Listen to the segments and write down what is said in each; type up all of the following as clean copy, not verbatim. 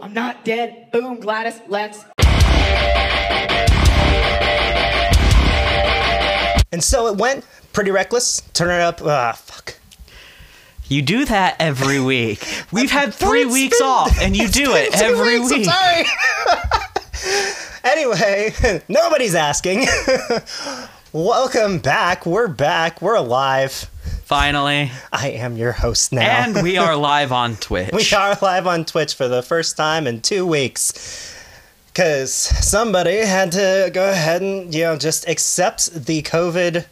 I'm not dead. Boom, Gladys, let's. And so it went. Pretty reckless. Turn it up. Fuck. You do that every week. We've had 3 weeks off, and you do it every week. I'm sorry. Anyway, nobody's asking. Welcome back. We're back. We're alive. Finally. I am your host now. And we are live on Twitch. We are live on Twitch for the first time in 2 weeks. Because somebody had to go ahead and, just accept the COVID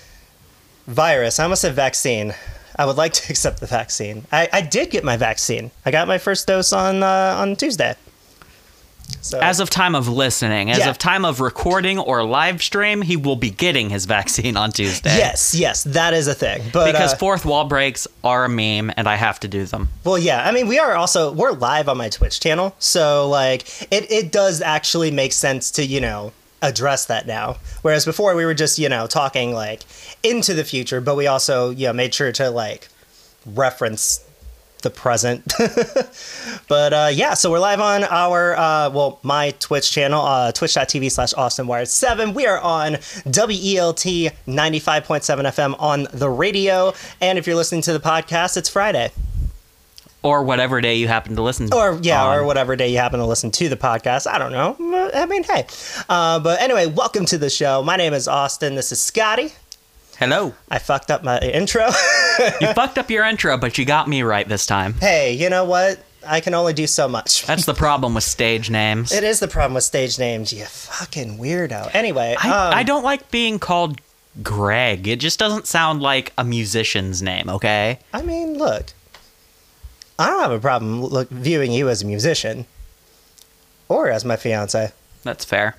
virus. I almost said vaccine. I would like to accept the vaccine. I did get my vaccine. I got my first dose on Tuesday. So, as of time of listening, as of time of recording or live stream, he will be getting his vaccine on Tuesday. Yes, that is a thing. But because fourth wall breaks are a meme, and I have to do them. Well, yeah, I mean, we're live on my Twitch channel, so like it does actually make sense to address that now. Whereas before we were just talking like into the future, but we also made sure to like reference the present. But so we're live on our my Twitch channel, twitch.tv/AustinWired7. We are on WELT 95.7 FM on the radio, and if you're listening to the podcast, it's Friday. Or whatever day you happen to listen to. Or whatever day you happen to listen to the podcast. I don't know. I mean, hey. But anyway, welcome to the show. My name is Austin. This is Scotty. Hello. I fucked up my intro. You fucked up your intro, but you got me right this time. Hey, you know what? I can only do so much. That's the problem with stage names. It is the problem with stage names, you fucking weirdo. Anyway. I don't like being called Greg. It just doesn't sound like a musician's name, okay? I mean, look. I don't have a problem viewing you as a musician. Or as my fiance. That's fair.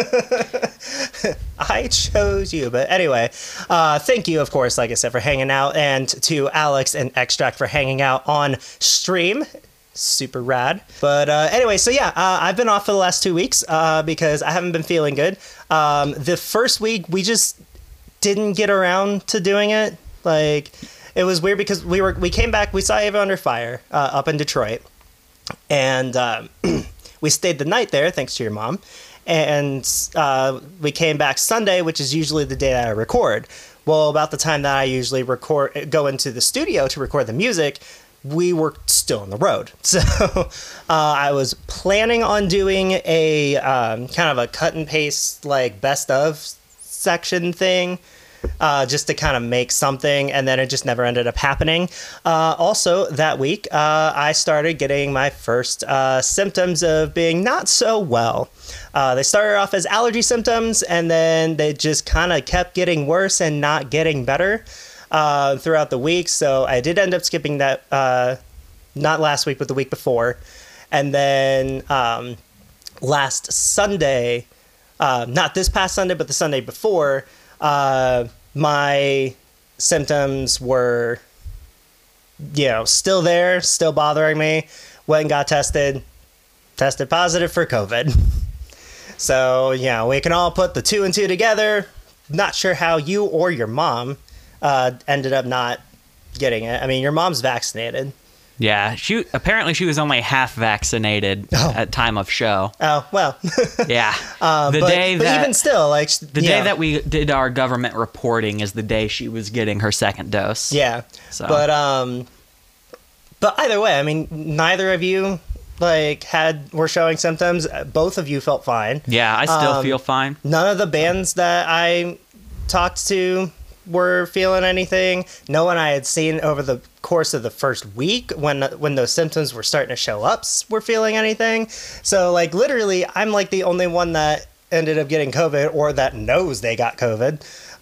I chose you. But anyway, thank you, of course, like I said, for hanging out. And to Alex and Extract for hanging out on stream. Super rad. But anyway, so yeah, I've been off for the last 2 weeks because I haven't been feeling good. The first week, we just didn't get around to doing it. Like, it was weird because we came back, we saw Ava Under Fire up in Detroit. And we stayed the night there, thanks to your mom. And we came back Sunday, which is usually the day that I record. Well, about the time that I usually go into the studio to record the music, we were still on the road. So I was planning on doing a kind of a cut and paste, like best of section thing. Just to kind of make something, and then it just never ended up happening. Also, that week, I started getting my first symptoms of being not so well. They started off as allergy symptoms, and then they just kind of kept getting worse and not getting better throughout the week. So I did end up skipping that, not last week, but the week before. And then last Sunday, not this past Sunday, but the Sunday before, my symptoms were, still there, still bothering me. Went and got tested positive for COVID. So, we can all put the 2 and 2 together. Not sure how you or your mom ended up not getting it. I mean, your mom's vaccinated. Yeah, apparently she was only half vaccinated at time of show. Oh, well. Yeah. But even still, like... The day that we did our government reporting is the day she was getting her second dose. Yeah. So. But either way, I mean, neither of you, were showing symptoms. Both of you felt fine. Yeah, I still feel fine. None of the bands that I talked to were feeling anything. No one I had seen over the course of the first week when those symptoms were starting to show up were feeling anything. So literally I'm the only one that ended up getting COVID or that knows they got COVID.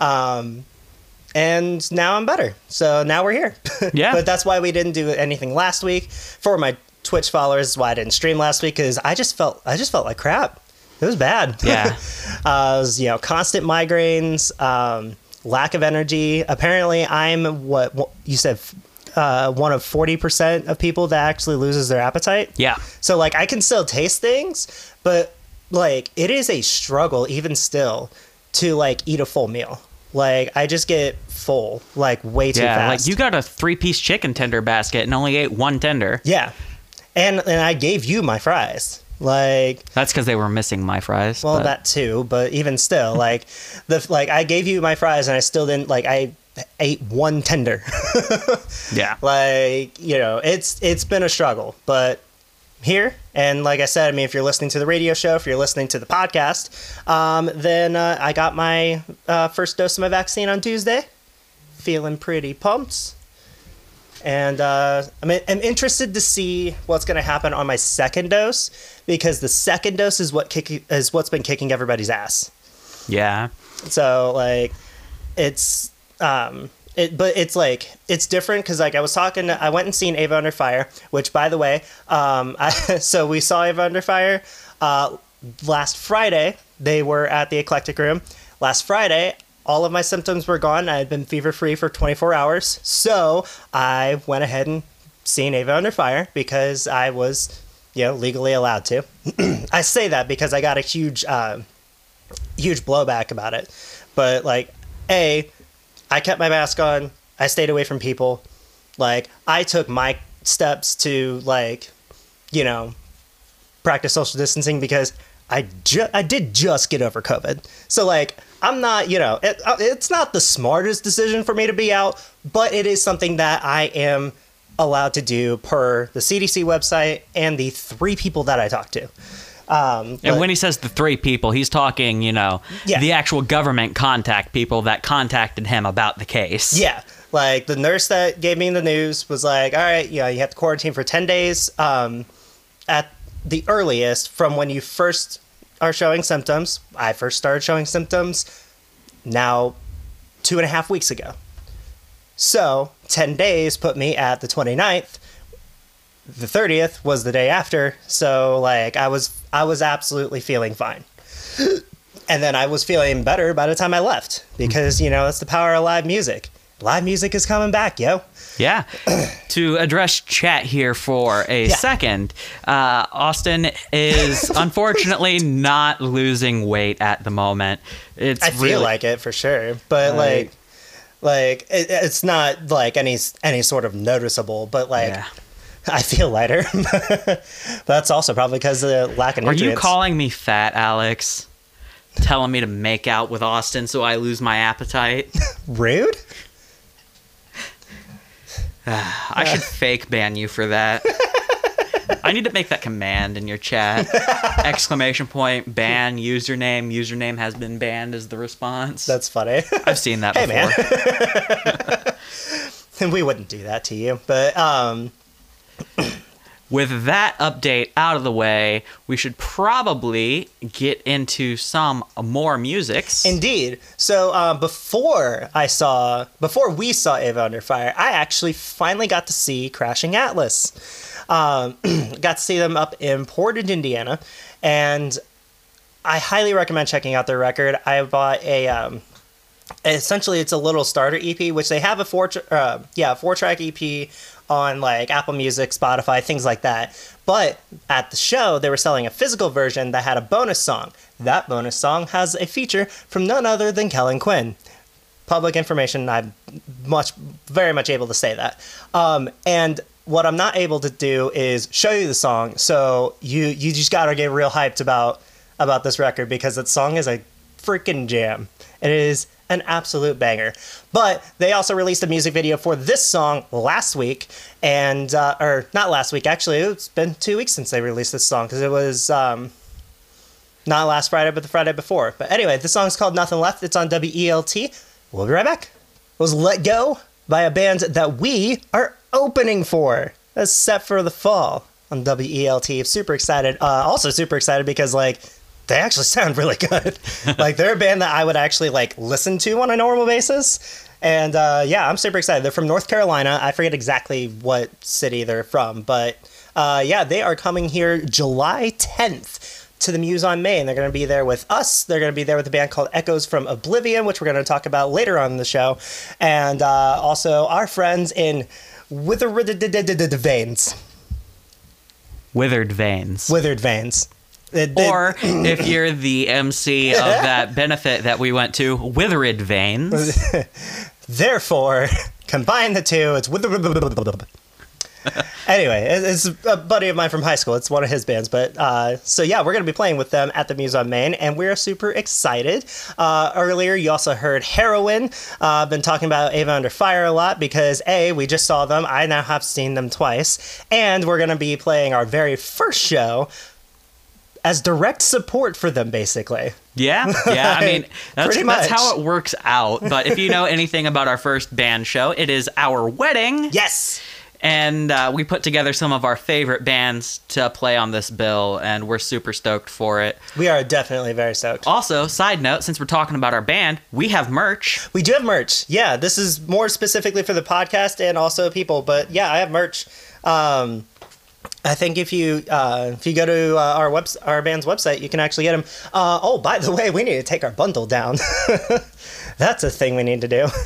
And now I'm better. So now we're here. Yeah. But that's why we didn't do anything last week. For my Twitch followers, is why I didn't stream last week, because I just felt like crap. It was bad. Yeah. It was, constant migraines, lack of energy. Apparently, I'm what you said, one of 40% of people that actually loses their appetite. Yeah. So I can still taste things, but it is a struggle even still to eat a full meal. I just get full way too fast. You got a 3-piece chicken tender basket and only ate 1 tender. Yeah. and I gave you my fries. Like, That's because they were missing my fries. well, but- that too, but even still, like I gave you my fries and I still didn't, like, I ate one tender. yeah. Like, you know, it's been a struggle, but here, and like I said, I mean, if you're listening to the radio show, if you're listening to the podcast, then I got my first dose of my vaccine on Tuesday. Feeling pretty pumped. And I'm interested to see what's going to happen on my second dose, because the second dose is what's been kicking everybody's ass. Yeah. So like, it's but it's like, it's different because like I went and seen Ava Under Fire, which, by the way, so we saw Ava Under Fire last Friday. They were at the Eclectic Room last Friday. All of my symptoms were gone. I had been fever-free for 24 hours. So I went ahead and seen Ava Under Fire because I was, legally allowed to. I say that because I got a huge blowback about it. But, like, I kept my mask on. I stayed away from people. Like, I took my steps to, like, practice social distancing because I did just get over COVID. So, like, I'm not, it's not the smartest decision for me to be out, but it is something that I am allowed to do per the CDC website and the 3 people that I talked to. And when he says the 3 people, he's talking, the actual government contact people that contacted him about the case. Yeah. Like, the nurse that gave me the news was like, all right, you have to quarantine for 10 days at the earliest from when you first are showing symptoms. I first started showing symptoms now 2.5 weeks ago. So 10 days put me at the 29th. The 30th was the day after. So like I was absolutely feeling fine. And then I was feeling better by the time I left because, that's the power of live music. Live music is coming back, yo. Yeah. To address chat here for a second, Austin is unfortunately not losing weight at the moment. I feel like it for sure, but like it's not like any sort of noticeable, but like I feel lighter. That's also probably because of the lack of nutrients. Are you calling me fat, Alex? Telling me to make out with Austin so I lose my appetite? Rude. I should fake ban you for that. I need to make that command in your chat. ! Ban, username. Username has been banned as the response. That's funny. I've seen that before. Man. We wouldn't do that to you, but with that update out of the way, we should probably get into some more musics. Indeed. So before we saw Ava Under Fire, I actually finally got to see Crashing Atlas. Got to see them up in Portage, Indiana, and I highly recommend checking out their record. I bought essentially it's a little starter EP, which they have a 4-track EP on like Apple Music, Spotify, things like that. But at the show, they were selling a physical version that had a bonus song. That bonus song has a feature from none other than Kellen Quinn. Public information, I'm very much able to say that. And what I'm not able to do is show you the song, so you just gotta get real hyped about this record because that song is a freaking jam. It is an absolute banger. But they also released a music video for this song last week, and or not last week, actually. It's been 2 weeks since they released this song because it was not last Friday, but the Friday before. But anyway, the song's called Nothing Left. It's on WELT. We'll be right back. It was Let Go by a band that we are opening for. That's set for the fall on WELT. Super excited. Also super excited because like they actually sound really good. Like they're a band that I would actually like listen to on a normal basis. And yeah, I'm super excited. They're from North Carolina. I forget exactly what city they're from, but yeah, they are coming here July 10th to the Muse on Main. They're going to be there with us. They're going to be there with a band called Echoes from Oblivion, which we're going to talk about later on in the show. And also our friends in Withered Veins. Withered Veins. Withered Veins. Or if you're the MC of that benefit that we went to, Withered Veins. Therefore, combine the two, it's Anyway, it's a buddy of mine from high school. It's one of his bands. But so yeah, we're going to be playing with them at the Muse on Main, and we're super excited. Earlier, you also heard Heroin. I've been talking about Ava Under Fire a lot because A, we just saw them. I now have seen them twice. And we're going to be playing our very first show as direct support for them, basically. Yeah. I mean, Pretty that's much. how it works out. But if you know anything about our first band show, it is our wedding. Yes. And we put together some of our favorite bands to play on this bill, and we're super stoked for it. We are definitely very stoked. Also, side note, since we're talking about our band, we have merch. We do have merch. Yeah, this is more specifically for the podcast and also people. But yeah, I have merch. I think if you go to our band's website, you can actually get them. Oh, by the way, we need to take our bundle down. That's a thing we need to do.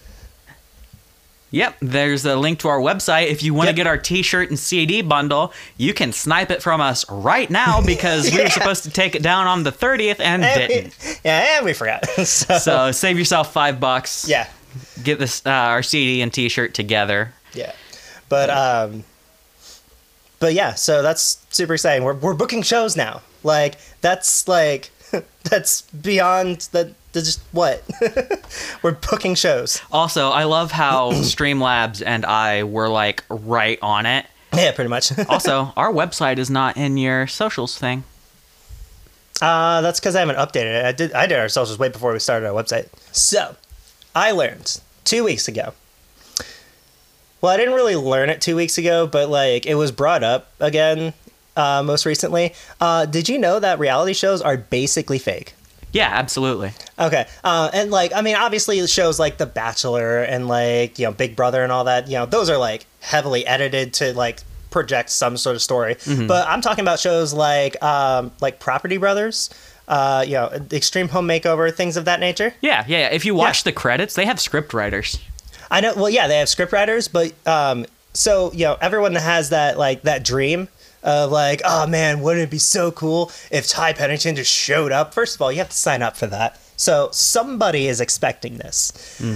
Yep, there's a link to our website. If you want to Yep. get our t-shirt and CD bundle, you can snipe it from us right now because we were supposed to take it down on the 30th and didn't. And we forgot. So save yourself $5. Yeah, Get this our CD and t-shirt together. yeah. But yeah, so that's super exciting. We're booking shows now. That's beyond the just what? We're booking shows. Also, I love how Streamlabs and I were like right on it. Yeah, pretty much. Also, our website is not in your socials thing. That's because I haven't updated it. I did our socials way before we started our website. So, I learned 2 weeks ago. Well, I didn't really learn it 2 weeks ago, but it was brought up again most recently. Did you know that reality shows are basically fake? Yeah, absolutely. Okay. And obviously shows like The Bachelor and Big Brother and all that, those are heavily edited to project some sort of story. Mm-hmm. But I'm talking about shows like Property Brothers, Extreme Home Makeover, things of that nature. Yeah. If you watch the credits, they have script writers. I know. Well, yeah, they have script writers, but so everyone has that dream of oh man, wouldn't it be so cool if Ty Pennington just showed up? First of all, you have to sign up for that. So somebody is expecting this.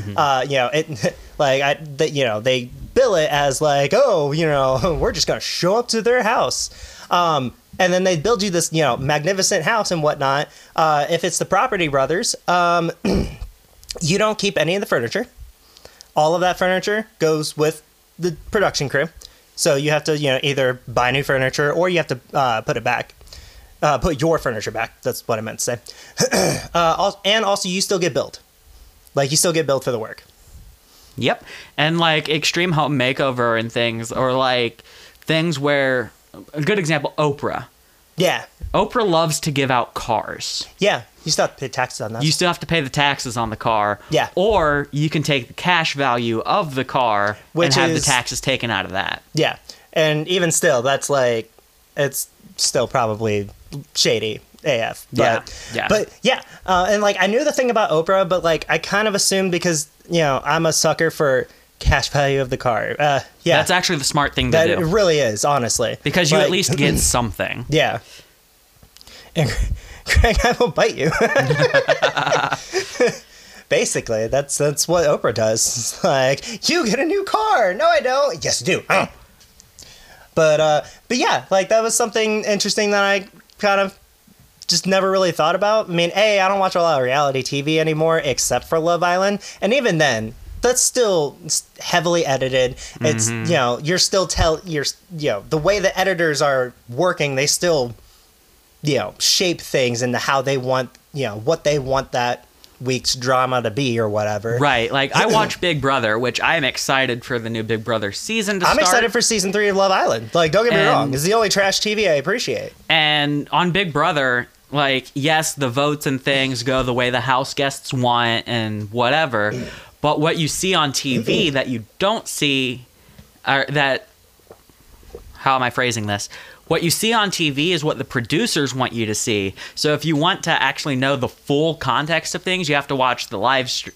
Mm-hmm. They bill it as we're just gonna show up to their house. And then they build you this, magnificent house and whatnot. If it's the Property Brothers, you don't keep any of the furniture. All of that furniture goes with the production crew. So you have to, either buy new furniture or you have to put it back. Put your furniture back. That's what I meant to say. And also, you still get billed. You still get billed for the work. Yep. And Extreme Home Makeover and things, or things where, a good example, Oprah. Yeah. Oprah loves to give out cars. Yeah. You still have to pay taxes on that. You still have to pay the taxes on the car. Yeah. Or you can take the cash value of the car and have the taxes taken out of that. Yeah. And even still, that's it's still probably shady AF. But, Yeah. But yeah. And I knew the thing about Oprah, but I kind of assumed because, I'm a sucker for cash value of the car. Yeah. That's actually the smart thing to That do. it really is, honestly. Because you at least get something. Yeah. And Greg, I will bite you. Basically, that's what Oprah does. You get a new car. No, I don't. Yes, I do. But yeah, that was something interesting that I kind of just never really thought about. I mean, I don't watch a lot of reality TV anymore except for Love Island. And even then, that's still heavily edited. It's, you're still the way the editors are working, they still shape things into how they want, what they want that week's drama to be or whatever. Right. I watch Big Brother, which I am excited for the new Big Brother season to start. I'm excited for season 3 of Love Island. Don't get me wrong. It's the only trash TV I appreciate. And on Big Brother, yes, the votes and things go the way the house guests want and whatever. But what you see on TV that you don't see, how am I phrasing this? What you see on TV is what the producers want you to see. So if you want to actually know the full context of things, you have to watch the live feeds.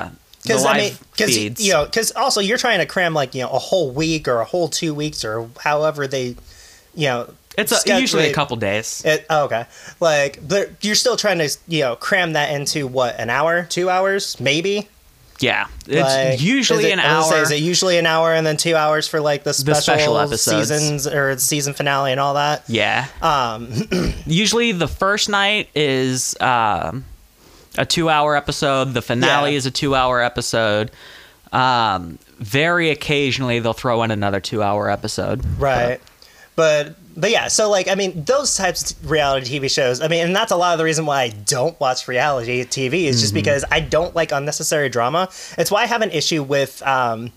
Because also you're trying to cram a whole week or a whole 2 weeks or however they, it's usually a couple days. Okay. You're still trying to, cram that into what, an hour, 2 hours, maybe? Yeah, it's Like, usually an I was gonna hour. say, is it usually an hour and then 2 hours for like the special episodes. seasons or season finale and all that? Yeah. Usually the first night is a 2-hour episode. The finale Yeah. is a 2-hour episode. Very occasionally they'll throw in another 2-hour episode. Right. But yeah, so like, I mean, those types of reality TV shows, I mean, and that's a lot of the reason why I don't watch reality TV is just because I don't like unnecessary drama. It's why I have an issue with, like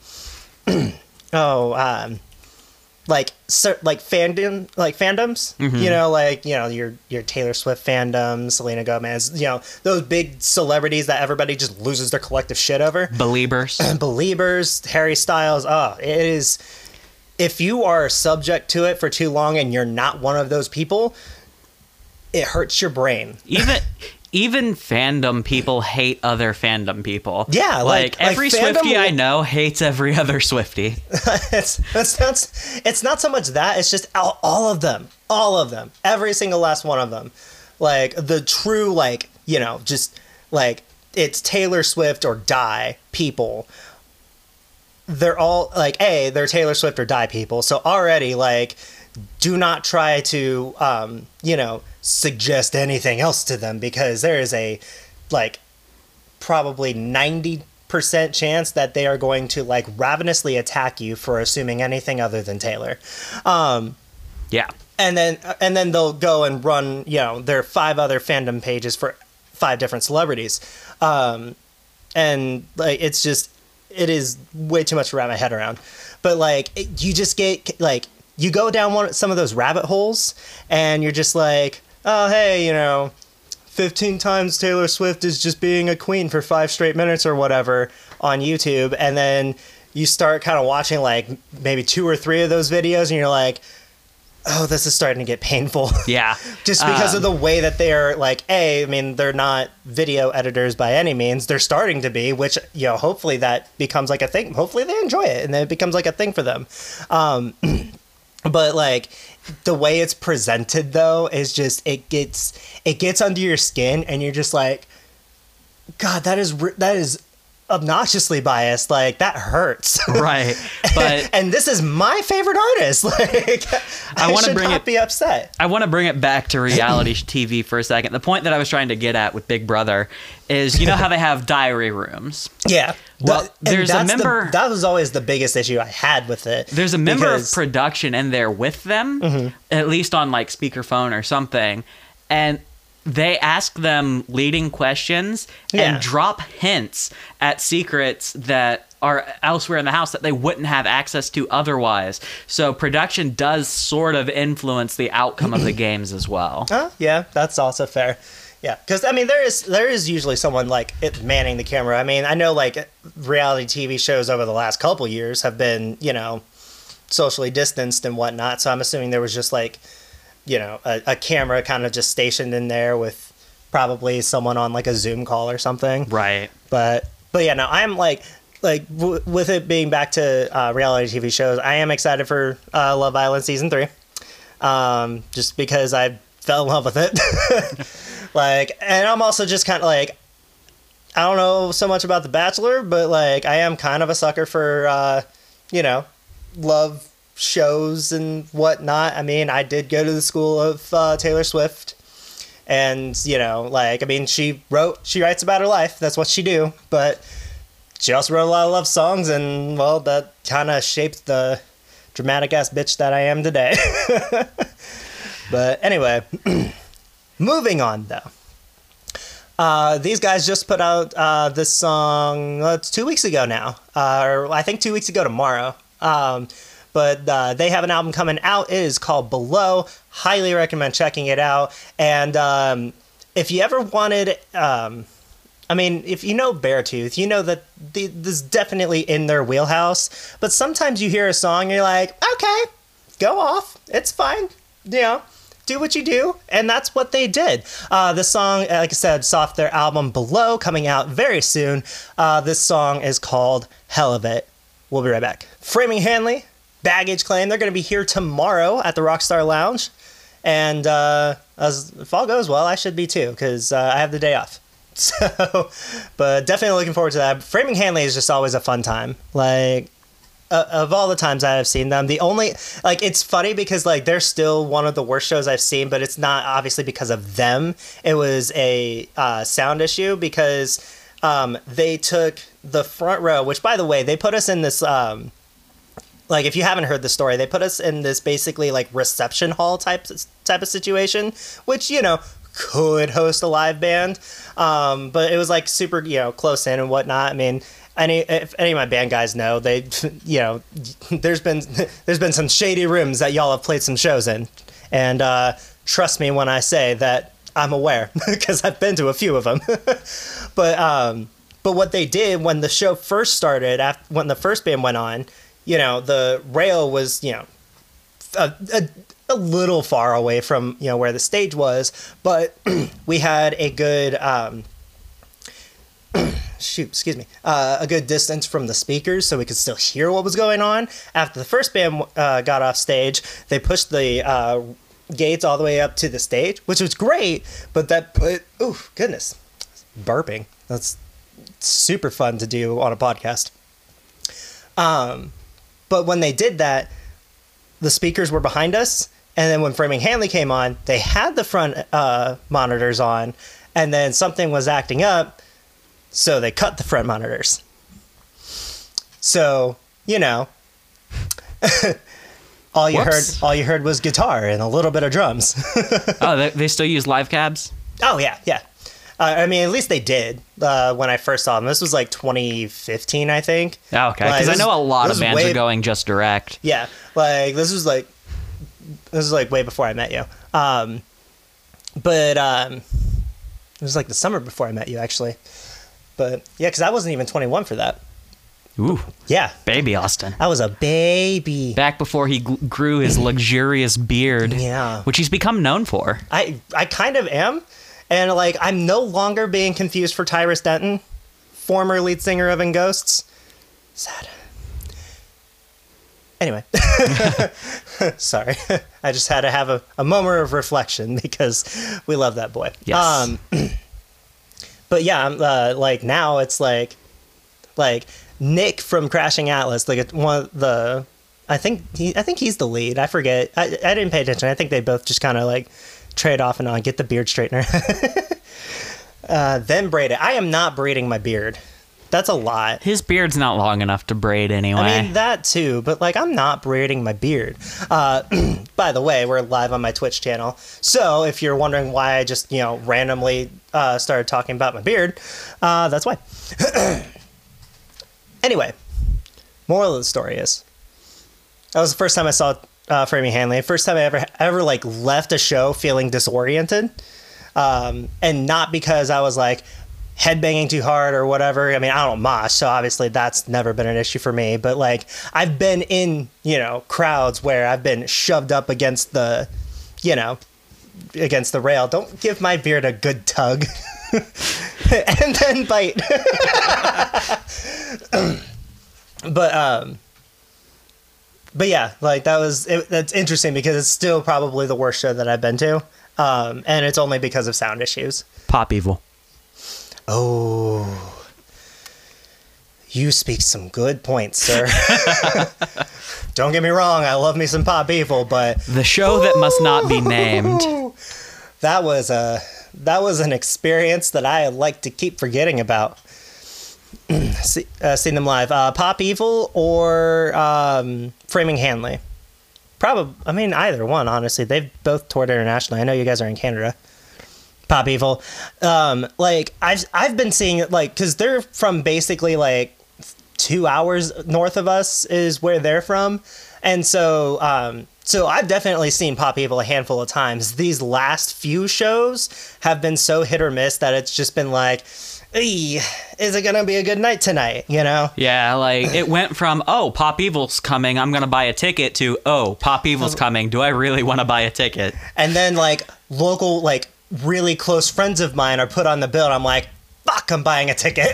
fandoms, your Taylor Swift fandom, Selena Gomez, those big celebrities that everybody just loses their collective shit over. Believers, Harry Styles. Oh, it is. If you are subject to it for too long and you're not one of those people, it hurts your brain. Even fandom people hate other fandom people. Yeah, like every fandom Swiftie I know hates every other Swiftie. It's not so much that, it's just all of them, every single last one of them, like the true, like, just like it's Taylor Swift or die people. They're all like, they're Taylor Swift or die people. So already, like, do not try to, suggest anything else to them, because there is a, like, probably 90% chance that they are going to, like, ravenously attack you for assuming anything other than Taylor. Yeah. And then they'll go and run, their 5 other fandom pages for 5 different celebrities. And, like, it's just... It is way too much to wrap my head around. But, like, you just get, like, you go down some of those rabbit holes, and you're just like, oh, hey, 15 times Taylor Swift is just being a queen for 5 straight minutes or whatever on YouTube. And then you start kind of watching, like, maybe 2 or 3 of those videos, and you're like, oh, this is starting to get painful. Yeah. Just because of the way that they're like, I mean, they're not video editors by any means. They're starting to be, which, hopefully that becomes like a thing. Hopefully they enjoy it and then it becomes like a thing for them. But like the way it's presented though is just, it gets under your skin and you're just like, God, that is obnoxiously biased. Like that hurts. Right. But and this is my favorite artist. Like I want to should not be upset. I want to bring it back to reality TV for a second. The point that I was trying to get at with Big Brother is, how they have diary rooms. Yeah. Well, there's a member... that was always the biggest issue I had with it. There's a member of production in there with them, at least on like speakerphone or something, and they ask them leading questions and drop hints at secrets that are elsewhere in the house that they wouldn't have access to otherwise. So production does sort of influence the outcome of the games as well. Yeah, that's also fair. Yeah, because I mean, there is usually someone like manning the camera. I mean, I know like reality TV shows over the last couple years have been, socially distanced and whatnot. So I'm assuming there was just like, a camera kind of just stationed in there with probably someone on like a Zoom call or something. Right. But yeah, no, I'm like with it being back to reality TV shows, I am excited for Love Island season 3. Just because I fell in love with it. Like, and I'm also just kind of like, I don't know so much about The Bachelor, but like I am kind of a sucker for love shows and whatnot. I mean, I did go to the school of Taylor Swift, and I mean, she writes about her life. That's what she do. But she also wrote a lot of love songs, and well, that kind of shaped the dramatic ass bitch that I am today. But anyway, moving on though. These guys just put out this song. It's 2 weeks ago now, or I think 2 weeks ago tomorrow. But they have an album coming out. It is called Below. Highly recommend checking it out. And if you ever wanted, I mean, if you know Beartooth, you know that this is definitely in their wheelhouse. But sometimes you hear a song and you're like, okay, go off. It's fine. Do what you do. And that's what they did. The song, like I said, it's off their album Below, coming out very soon. This song is called Hell of It. We'll be right back. Framing Hanley, Baggage Claim. They're going to be here tomorrow at the Rockstar Lounge. And if all goes well, I should be too, because I have the day off. So, but definitely looking forward to that. Framing Hanley is just always a fun time. Like, of all the times I have seen them, the only, like, it's funny because, like, they're still one of the worst shows I've seen, but it's not obviously because of them. It was a sound issue because they took the front row, which, by the way, they put us in this, like, if you haven't heard the story, they put us in this basically, like, reception hall type of situation, which, you know, could host a live band, but it was, like, super, you know, close in and whatnot. I mean, if any of my band guys know, they, you know, there's been some shady rooms that y'all have played some shows in, and trust me when I say that I'm aware because I've been to a few of them. But what they did when the show first started, when the first band went on, you know, the rail was, you know, a little far away from, you know, where the stage was, but we had a good a good distance from the speakers so we could still hear what was going on. After the first band got off stage, they pushed the gates all the way up to the stage, which was great, but that put, oh goodness, burping. That's super fun to do on a podcast. But when they did that, the speakers were behind us, and then when Framing Hanley came on, they had the front monitors on, and then something was acting up, so they cut the front monitors. So, you know, all you heard was guitar and a little bit of drums. Oh, they still use live cabs? Oh yeah. I mean, at least they did when I first saw them. This was like 2015, I think. Oh, okay, because I know a lot of bands are going just direct. Yeah, like this was like way before I met you. But it was like the summer before I met you, actually. But yeah, because I wasn't even 21 for that. Ooh. Yeah. Baby Austin. I was a baby. Back before he grew his luxurious beard. Yeah. Which he's become known for. I kind of am. And, like, I'm no longer being confused for Tyrus Denton, former lead singer of In Ghosts. Sad. Anyway. Sorry. I just had to have a moment of reflection because we love that boy. Yes. But yeah, like now it's like Nick from Crashing Atlas, like one of the, I think he's the lead. I forget. I didn't pay attention. I think they both just kind of like trade off and on, get the beard straightener, then braid it. I am not braiding my beard. That's a lot. His beard's not long enough to braid anyway. I mean, that too, but like I'm not braiding my beard. By the way, we're live on my Twitch channel. So if you're wondering why I just, you know, randomly started talking about my beard, that's why. Anyway, moral of the story is, that was the first time I saw Framing Hanley. First time I ever like left a show feeling disoriented. And not because I was like headbanging too hard or whatever. I mean, I don't mosh, so obviously that's never been an issue for me. But like, I've been in, you know, crowds where I've been shoved up against the, you know, against the rail. Don't give my beard a good tug and then bite. But yeah, like that's interesting because it's still probably the worst show that I've been to. And it's only because of sound issues. Pop Evil. Oh, you speak some good points, sir. Don't get me wrong, I love me some Pop Evil, but the show that must not be named. That was an experience that I like to keep forgetting about. Seen them live. Pop Evil or Framing Hanley. Probably, I mean, either one, honestly. They've both toured internationally. I know you guys are in Canada. Pop Evil. Like, I've been seeing it, like, because they're from basically, like, 2 hours north of us is where they're from. And so I've definitely seen Pop Evil a handful of times. These last few shows have been so hit or miss that it's just been like, is it gonna be a good night tonight, you know? Yeah, like it went from, oh, Pop Evil's coming, I'm gonna buy a ticket, to, oh, Pop Evil's coming, do I really want to buy a ticket? And then like local, like really close friends of mine are put on the bill and I'm like, fuck, I'm buying a ticket.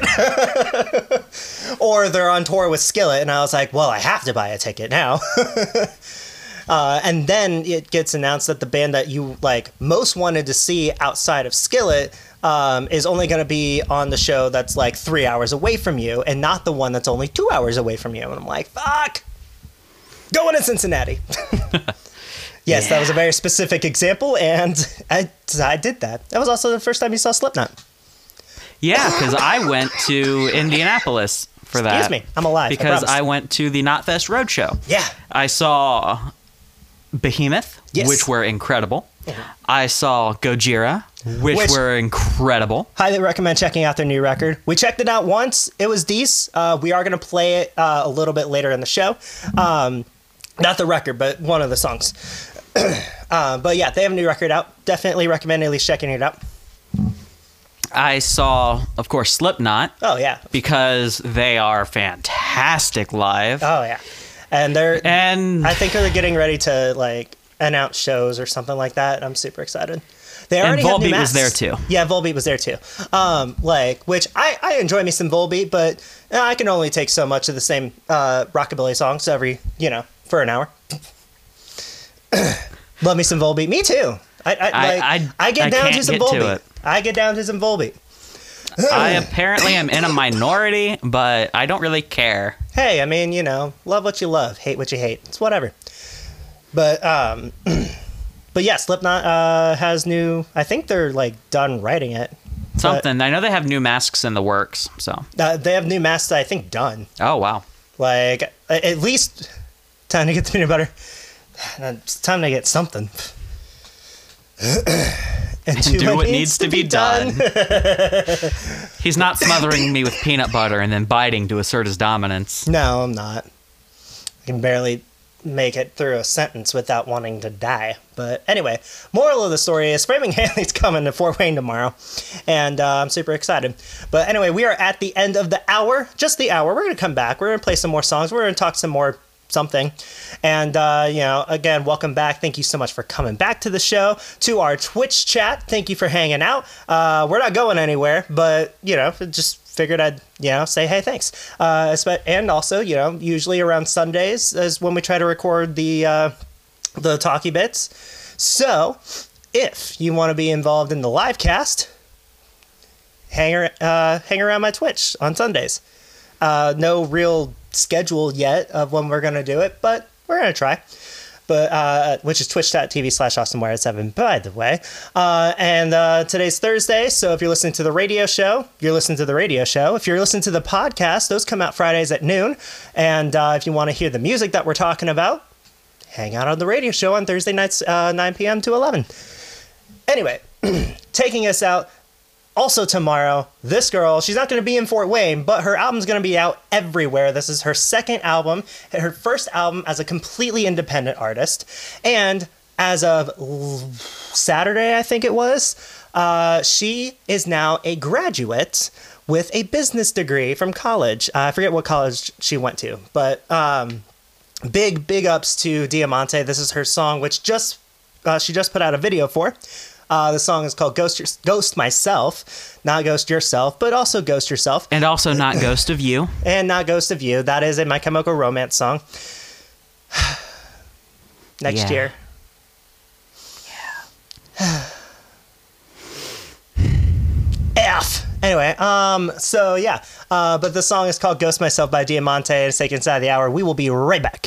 Or they're on tour with Skillet and I was like, well, I have to buy a ticket now. And then it gets announced that the band that you like most wanted to see outside of Skillet is only going to be on the show that's like 3 hours away from you, and not the one that's only 2 hours away from you. And I'm like, fuck, going to Cincinnati. Yes, that was a very specific example, and I did that. That was also the first time you saw Slipknot. Yeah, because I went to Indianapolis for that. Excuse me, I'm alive. Because I went to the Knotfest Roadshow. Yeah. I saw Behemoth, Yes. which were incredible. I saw Gojira, which were incredible. Highly recommend checking out their new record. We checked it out once. It was decent. We are going to play it a little bit later in the show. Not the record, but one of the songs. But yeah, they have a new record out. Definitely recommend at least checking it out. I saw, of course, Slipknot. Oh, yeah. Because they are fantastic live. Oh, yeah. And I think they're getting ready to like announce shows or something like that. I'm super excited. They already have new Volbeat was masks. there too. Yeah, Volbeat was there too. Which I enjoy me some Volbeat, but I can only take so much of the same rockabilly songs for an hour. Love me some Volbeat. Me too. I get down to some Volbeat. I get down to some Volbeat. I apparently am in a minority, but I don't really care. Hey, I mean, love what you love, hate what you hate. It's whatever. But yeah, Slipknot has new. I think they're like done writing it. Something. I know they have new masks in the works. So they have new masks. I think done. Oh wow. Like at least time to get the peanut butter. It's time to get something. And do what needs to be done. He's not smothering me with peanut butter and then biting to assert his dominance. No, I'm not. I can barely make it through a sentence without wanting to die. But anyway, moral of the story is Framing Hanley's coming to Fort Wayne tomorrow, and I'm super excited. But anyway, we are at the end of the hour, just the hour. We're going to come back. We're going to play some more songs. We're going to talk some more something. And, again, welcome back. Thank you so much for coming back to the show, to our Twitch chat. Thank you for hanging out. We're not going anywhere, but, just figured I'd, say, hey, thanks. And also, usually around Sundays is when we try to record the talkie bits. So if you want to be involved in the live cast, hang around my Twitch on Sundays. No real schedule yet of when we're going to do it, but we're going to try. But which is twitch.tv/AustinWire7, by the way. And today's Thursday, so if you're listening to the radio show, you're listening to the radio show. If you're listening to the podcast, those come out Fridays at noon. And if you want to hear the music that we're talking about, hang out on the radio show on Thursday nights, 9 p.m. to 11. Anyway, taking us out, also tomorrow, this girl, she's not going to be in Fort Wayne, but her album's going to be out everywhere. This is her second album, her first album as a completely independent artist. And as of Saturday, I think it was, she is now a graduate with a business degree from college. I forget what college she went to, but big ups to Diamante. This is her song, which she just put out a video for. The song is called Ghost Myself, not Ghost Yourself, but also Ghost Yourself. And also not Ghost of You. And not Ghost of You. That is a My Chemical Romance song. Next year. Yeah. F. Anyway, so yeah. But the song is called Ghost Myself by Diamante. It's taken inside the hour. We will be right back.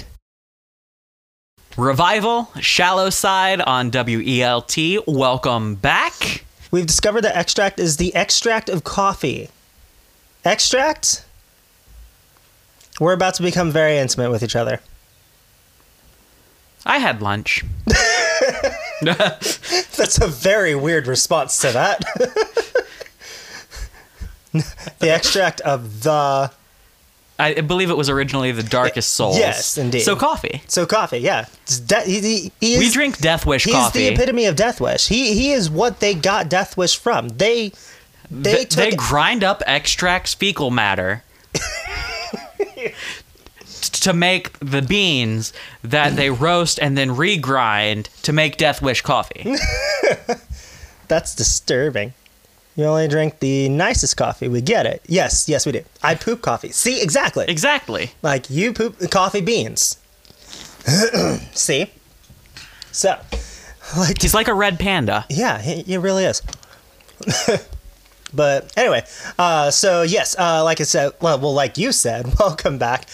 Revival, Shallow Side on WELT. Welcome back. We've discovered that extract is the extract of coffee. Extract? We're about to become very intimate with each other. I had lunch. That's a very weird response to that. The extract of the... I believe it was originally the Darkest Souls. Yes, indeed. So coffee, yeah. He is, we drink Death Wish coffee. He's the epitome of Death Wish. He is what they got Death Wish from. They grind up extracts fecal matter to make the beans that they roast and then regrind to make Death Wish coffee. That's disturbing. You only drink the nicest coffee. We get it. Yes, we do. I poop coffee. See, exactly. Exactly. Like, you poop coffee beans. See? So, like, He's like a red panda. yeah, he really is. But anyway, so yes, like I said, well, like you said, welcome back.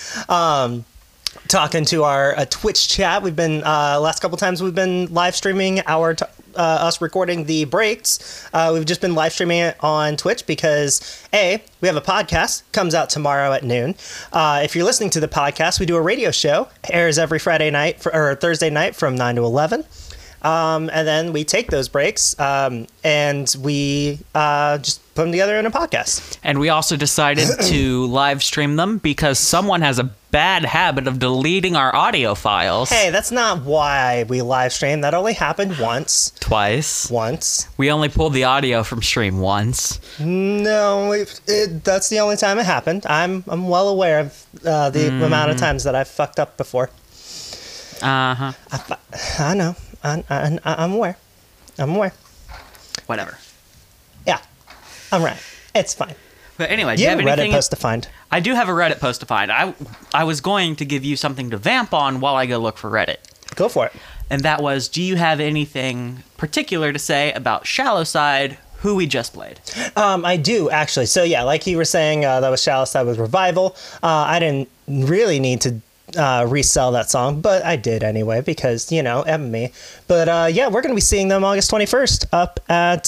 Talking to our Twitch chat. We've been last couple times we've been live streaming our us recording the breaks. We've just been live streaming it on Twitch because we have a podcast, comes out tomorrow at noon. If you're listening to the podcast, we do a radio show, airs every Friday night or Thursday night from 9 to 11. And then we take those breaks and we just put them together in a podcast. And we also decided to live stream them because someone has a bad habit of deleting our audio files. Hey, that's not why we live stream. That only happened once. Twice. Once. We only pulled the audio from stream once. No, that's the only time it happened. I'm well aware of the amount of times that I've fucked up before. Uh-huh. I know. I'm aware. I'm aware. Whatever. Yeah, I'm right. It's fine. But anyway, do You you have have a anything? Reddit post to find. I do have a Reddit post to find. I was going to give you something to vamp on while I go look for Reddit. Go for it. And that was, do you have anything particular to say about Shallow Side, who we just played? I do, actually. So, yeah, like you were saying, that was Shallow Side with Revival. I didn't really need to resell that song, but I did anyway because, me. But, yeah, we're going to be seeing them August 21st up at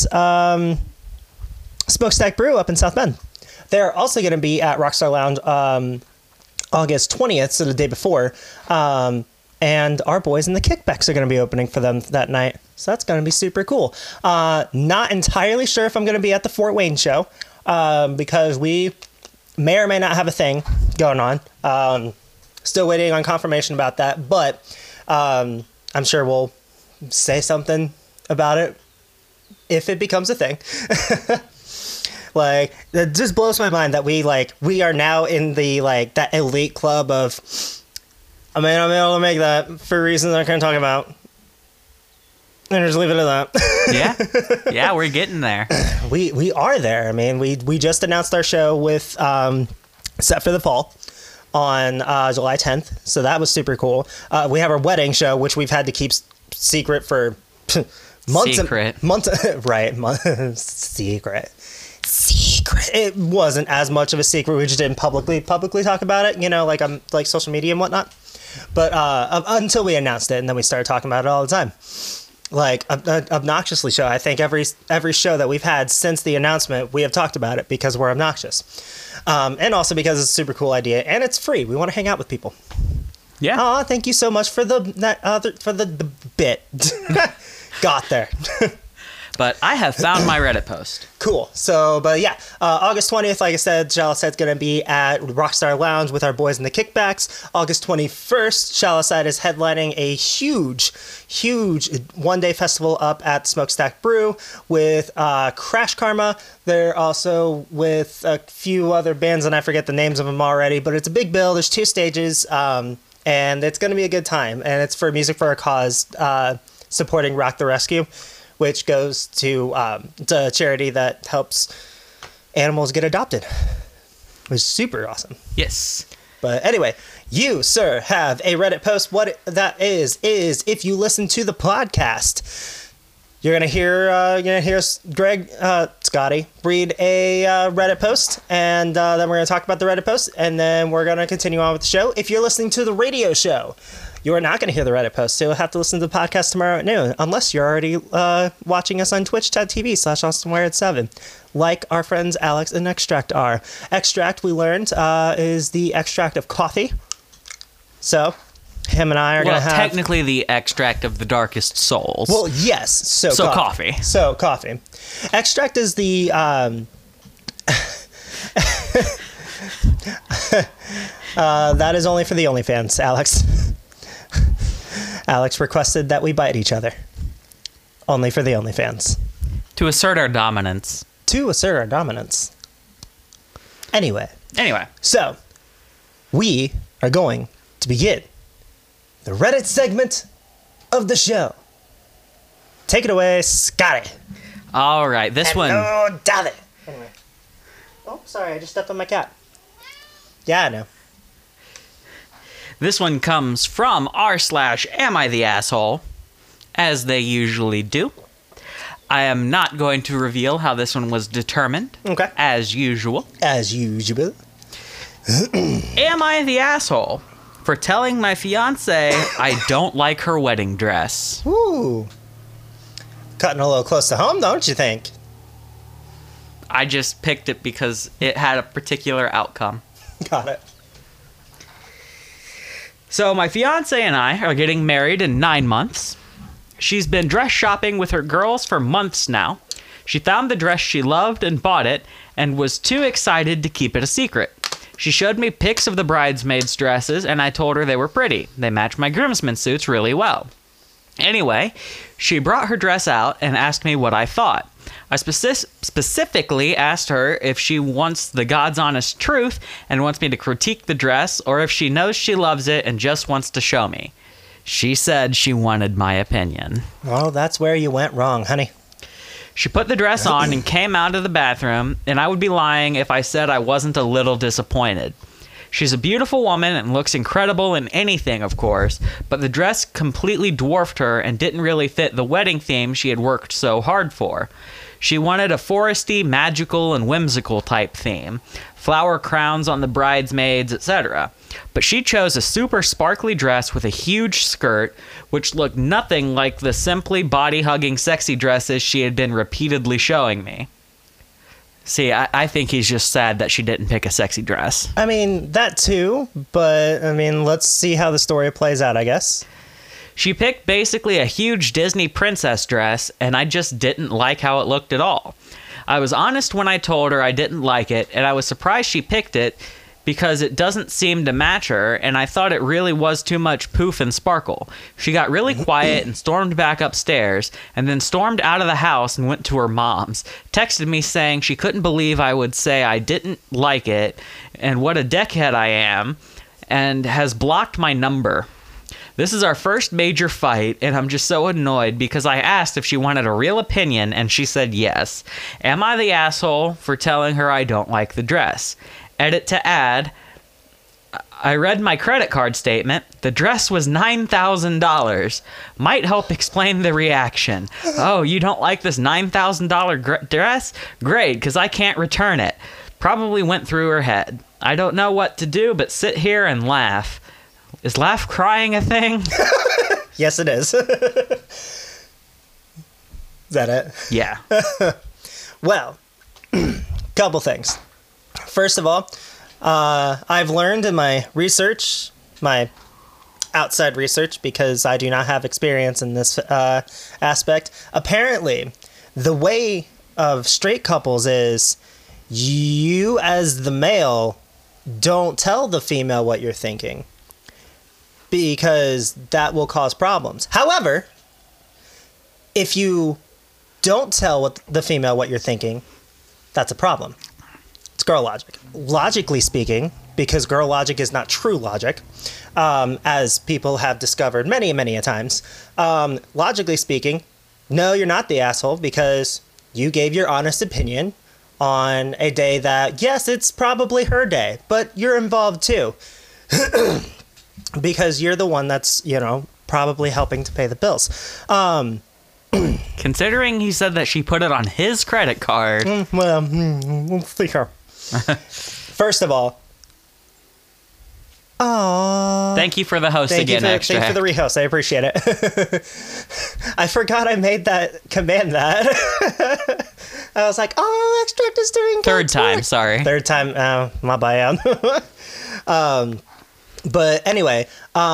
Smokestack Brew up in South Bend. They're also going to be at Rockstar Lounge August 20th, so the day before. And our boys in the Kickbacks are going to be opening for them that night. So that's going to be super cool. Not entirely sure if I'm going to be at the Fort Wayne show because we may or may not have a thing going on. Still waiting on confirmation about that, but I'm sure we'll say something about it if it becomes a thing. Like, it just blows my mind that we are now in the, that elite club of, I'm able to make that for reasons I can't talk about. And just leave it at Yeah? Yeah, we're getting there. We are there. I mean, we just announced our show with Set for the Fall on July 10th. So that was super cool. We have our wedding show, which we've had to keep secret for months. Secret. Right. Secret. It wasn't as much of a secret. We just didn't publicly talk about it, on social media and whatnot. But until we announced it, and then we started talking about it all the time. Obnoxiously show. I think every show that we've had since the announcement, we have talked about it because we're obnoxious, and also because it's a super cool idea and it's free. We want to hang out with people. Yeah. Aw, thank you so much for the bit. Got there. But I have found my Reddit post. Cool. So, but yeah, August 20th, like I said, Shallow Side's going to be at Rockstar Lounge with our boys in the Kickbacks. August 21st, Shallow Side is headlining a huge one-day festival up at Smokestack Brew with Crash Karma. They're also with a few other bands, and I forget the names of them already, but it's a big bill. There's 2 stages, and it's going to be a good time. And it's for Music for a Cause, supporting Rock the Rescue, which goes to a charity that helps animals get adopted. It was super awesome. Yes. But anyway, you, sir, have a Reddit post. What that is if you listen to the podcast, you're gonna hear Greg, Scotty, read a Reddit post, and then we're gonna talk about the Reddit post, and then we're gonna continue on with the show. If you're listening to the radio show, you are not going to hear the Reddit post, so you'll have to listen to the podcast tomorrow at noon, unless you're already watching us on twitch.tv/AustinWired7, like our friends Alex and Extract are. Extract, we learned, is the extract of coffee. So, him and I are going to have... technically the extract of the darkest souls. Well, yes. So coffee. So, coffee. Extract is the... that is only for the OnlyFans, Alex. Alex requested that we bite each other. Only for the OnlyFans. To assert our dominance. Anyway. So, we are going to begin the Reddit segment of the show. Take it away, Scotty. All right, this one. Oh, David. Anyway. Oh, sorry, I just stepped on my cat. Yeah, I know. This one comes from r/Am I the Asshole, as they usually do. I am not going to reveal how this one was determined, Okay. as usual. As usual. Am I the asshole for telling my fiance I don't like her wedding dress? Ooh. Cutting a little close to home, don't you think? I just picked it because it had a particular outcome. Got it. So my fiance and I are getting married in 9 months. She's been dress shopping with her girls for months now. She found the dress she loved and bought it and was too excited to keep it a secret. She showed me pics of the bridesmaids' dresses and I told her they were pretty. They match my groomsmen suits really well. Anyway, she brought her dress out and asked me what I thought. I specifically asked her if she wants the God's honest truth and wants me to critique the dress, or if she knows she loves it and just wants to show me. She said she wanted my opinion. Well, that's where you went wrong, honey. She put the dress on and came out of the bathroom, and I would be lying if I said I wasn't a little disappointed. She's a beautiful woman and looks incredible in anything, of course, but the dress completely dwarfed her and didn't really fit the wedding theme she had worked so hard for. She wanted a foresty, magical, and whimsical type theme, flower crowns on the bridesmaids, etc. But she chose a super sparkly dress with a huge skirt, which looked nothing like the simply body-hugging sexy dresses she had been repeatedly showing me. See, I think he's just sad that she didn't pick a sexy dress. I mean, that too, but, I mean, let's see how the story plays out, I guess. She picked basically a huge Disney princess dress, and I just didn't like how it looked at all. I was honest when I told her I didn't like it, and I was surprised she picked it because it doesn't seem to match her, and I thought it really was too much poof and sparkle. She got really quiet and stormed back upstairs, and then stormed out of the house and went to her mom's. Texted me saying she couldn't believe I would say I didn't like it, and what a dickhead I am, and has blocked my number. This is our first major fight, and I'm just so annoyed because I asked if she wanted a real opinion, and she said yes. Am I the asshole for telling her I don't like the dress? Edit to add, I read my credit card statement. The dress was $9,000. Might help explain the reaction. Oh, you don't like this $9,000 dress? Great, because I can't return it. Probably went through her head. I don't know what to do but sit here and laugh. Is laugh crying a thing? Yes, it is. Is that it? Yeah. Well, couple things. First of all, I've learned in my research, my outside research, because I do not have experience in this aspect. Apparently, the way of straight couples is you, as the male, don't tell the female what you're thinking, because that will cause problems. However, if you don't tell the female what you're thinking, that's a problem. It's girl logic. Logically speaking, because girl logic is not true logic, as people have discovered many, many a times, logically speaking, no, you're not the asshole because you gave your honest opinion on a day that, yes, it's probably her day, but you're involved too. Because you're the one that's, probably helping to pay the bills. Considering he said that she put it on his credit card. We'll see her. First of all, Thank you for the host again, Extra. Thank you for the rehost. I appreciate it. I forgot I made that command that. I was like, Extract is doing Third God's time, work. sorry. Third time, my bad. But anyway,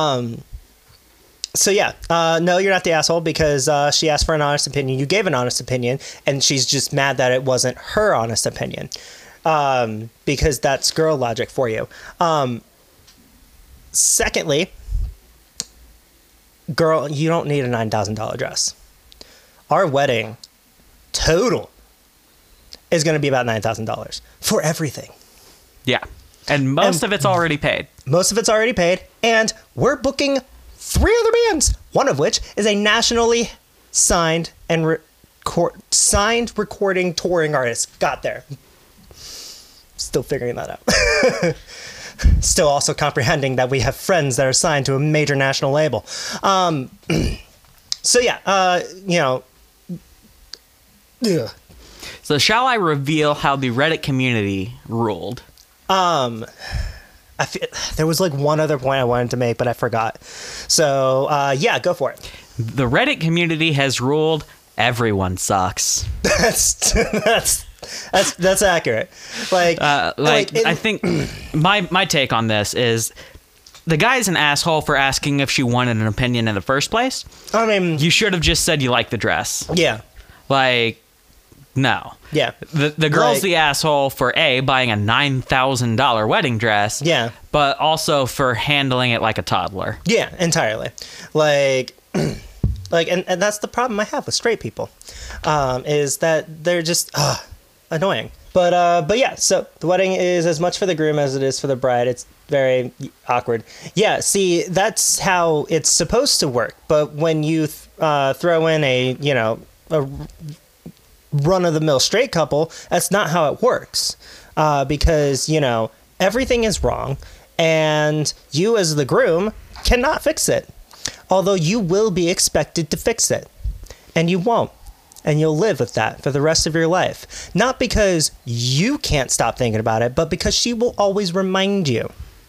so yeah, no, you're not the asshole because she asked for an honest opinion. You gave an honest opinion, and she's just mad that it wasn't her honest opinion, because that's girl logic for you. Secondly, girl, you don't need a $9,000 dress. Our wedding total is going to be about $9,000 for everything. Yeah. And most of it's already paid. Most of it's already paid, and we're booking 3 other bands, one of which is a nationally signed and recording touring artist. Got there. Still figuring that out. Still also comprehending that we have friends that are signed to a major national label. So yeah, ugh. So shall I reveal how the Reddit community ruled? There was like one other point I wanted to make, but I forgot. So yeah, go for it. The Reddit community has ruled everyone sucks. That's accurate. I think my take on this is the guy's an asshole for asking if she wanted an opinion in the first place. I mean, You should have just said you like the dress. yeah, Like, no. yeah, The girl's Like- the asshole for A, buying a $9,000 wedding dress. Yeah. But also for handling it like a toddler. yeah, entirely. Like, and that's the problem I have with straight people, is that they're just annoying. But yeah, so the wedding is as much for the groom as it is for the bride. It's very awkward. Yeah, see, that's how it's supposed to work. But when you throw in a run-of-the-mill straight couple, that's not how it works. Because, everything is wrong, and you as the groom cannot fix it. Although you will be expected to fix it. And you won't. And you'll live with that for the rest of your life. Not because you can't stop thinking about it, but because she will always remind you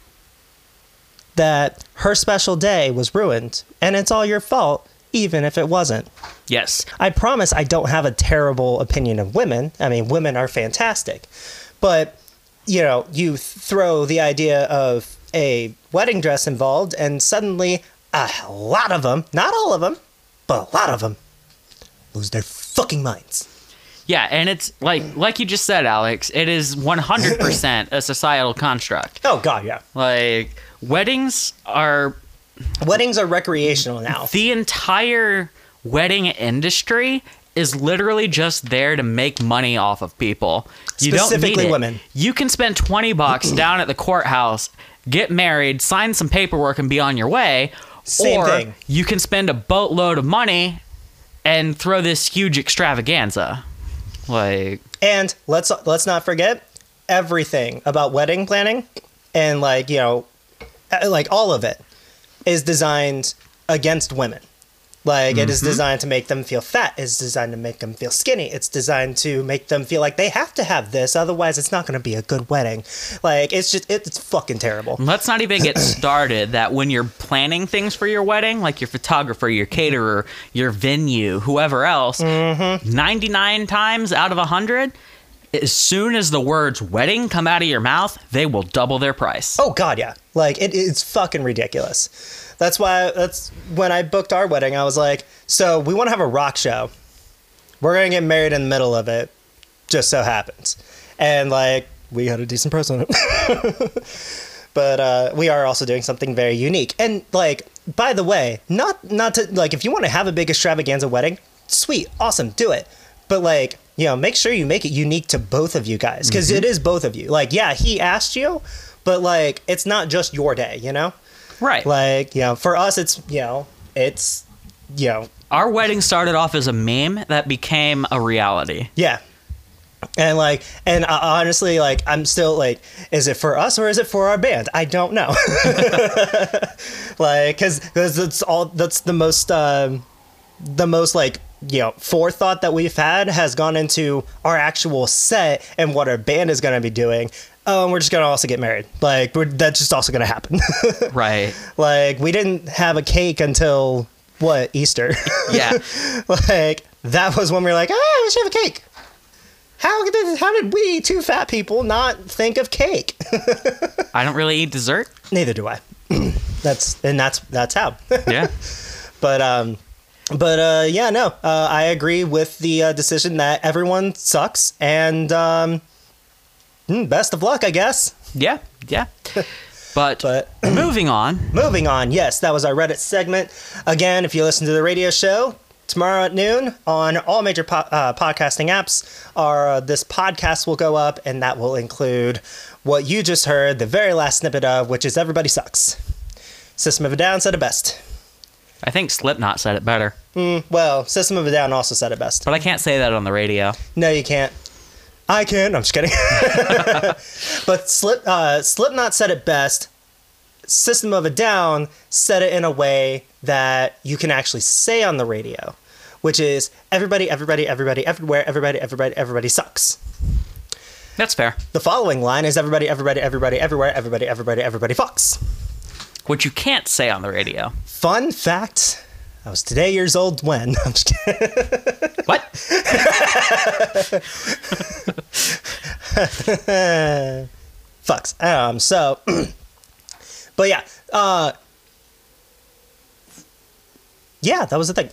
that her special day was ruined, and it's all your fault, even if it wasn't. Yes. I promise I don't have a terrible opinion of women. I mean, women are fantastic. But, you throw the idea of a wedding dress involved, and suddenly a lot of them, not all of them, but a lot of them, lose their fucking minds. Yeah, and it's like you just said, Alex, it is 100% a societal construct. Oh, God, yeah. Like, weddings are recreational now. the entire wedding industry is literally just there to make money off of people. You don't need Specifically it. women. You can spend $20 down at the courthouse, get married, sign some paperwork, and be on your way. Same or thing. you can spend a boatload of money and throw this huge extravaganza. Like, And let's not forget everything about wedding planning, and like all of it is designed against women. Like, it is designed to make them feel fat. It's designed to make them feel skinny. It's designed to make them feel like they have to have this, otherwise it's not going to be a good wedding. Like, it's fucking terrible. let's not even get started that when you're planning things for your wedding, like your photographer, your caterer, your venue, whoever else, 99 times out of 100, as soon as the words wedding come out of your mouth, they will double their price. Oh, God, yeah. Like, it's fucking ridiculous. That's when I booked our wedding, I was like, so we want to have a rock show. We're going to get married in the middle of it. Just so happens. And like, we got a decent price on it. But we are also doing something very unique. And like, by the way, not to, like, if you want to have a big extravaganza wedding, sweet, awesome, do it. But like, make sure you make it unique to both of you guys. Because it is both of you. Like, yeah, he asked you, but like, it's not just your day, Right. Like, for us, it's, Our wedding started off as a meme that became a reality. yeah. And like, and honestly, like, I'm still like, is it for us or is it for our band? I don't know. Like, cause that's the most like, forethought that we've had has gone into our actual set and what our band is going to be doing. Oh, and we're just going to also get married. Like, that's just also going to happen. Right. Like, we didn't have a cake until, what, Easter? Yeah. Like, that was when we were like, we should have a cake. How did we, two fat people, not think of cake? I don't really eat dessert. Neither do I. That's how. Yeah. But yeah, no, I agree with the decision that everyone sucks, and best of luck, I guess. Yeah. Yeah. But moving on. Moving on, yes, that was our Reddit segment. Again, if you listen to the radio show, tomorrow at noon on all major podcasting apps, this podcast will go up, and that will include what you just heard, the very last snippet of, which is Everybody Sucks. System of a Down said it best. I think Slipknot said it better. Well, System of a Down also said it best. But I can't say that on the radio. No, you can't. I can. I'm just kidding. But Slipknot said it best. System of a Down said it in a way that you can actually say on the radio, which is everybody, everybody, everybody, everywhere, everybody, everybody, everybody sucks. That's fair. The following line is everybody, everybody, everybody, everywhere, everybody, everybody, everybody fucks. Which you can't say on the radio. Fun fact, I was today years old when. I'm just kidding. What? Fucks. So, but yeah. Yeah, that was the thing.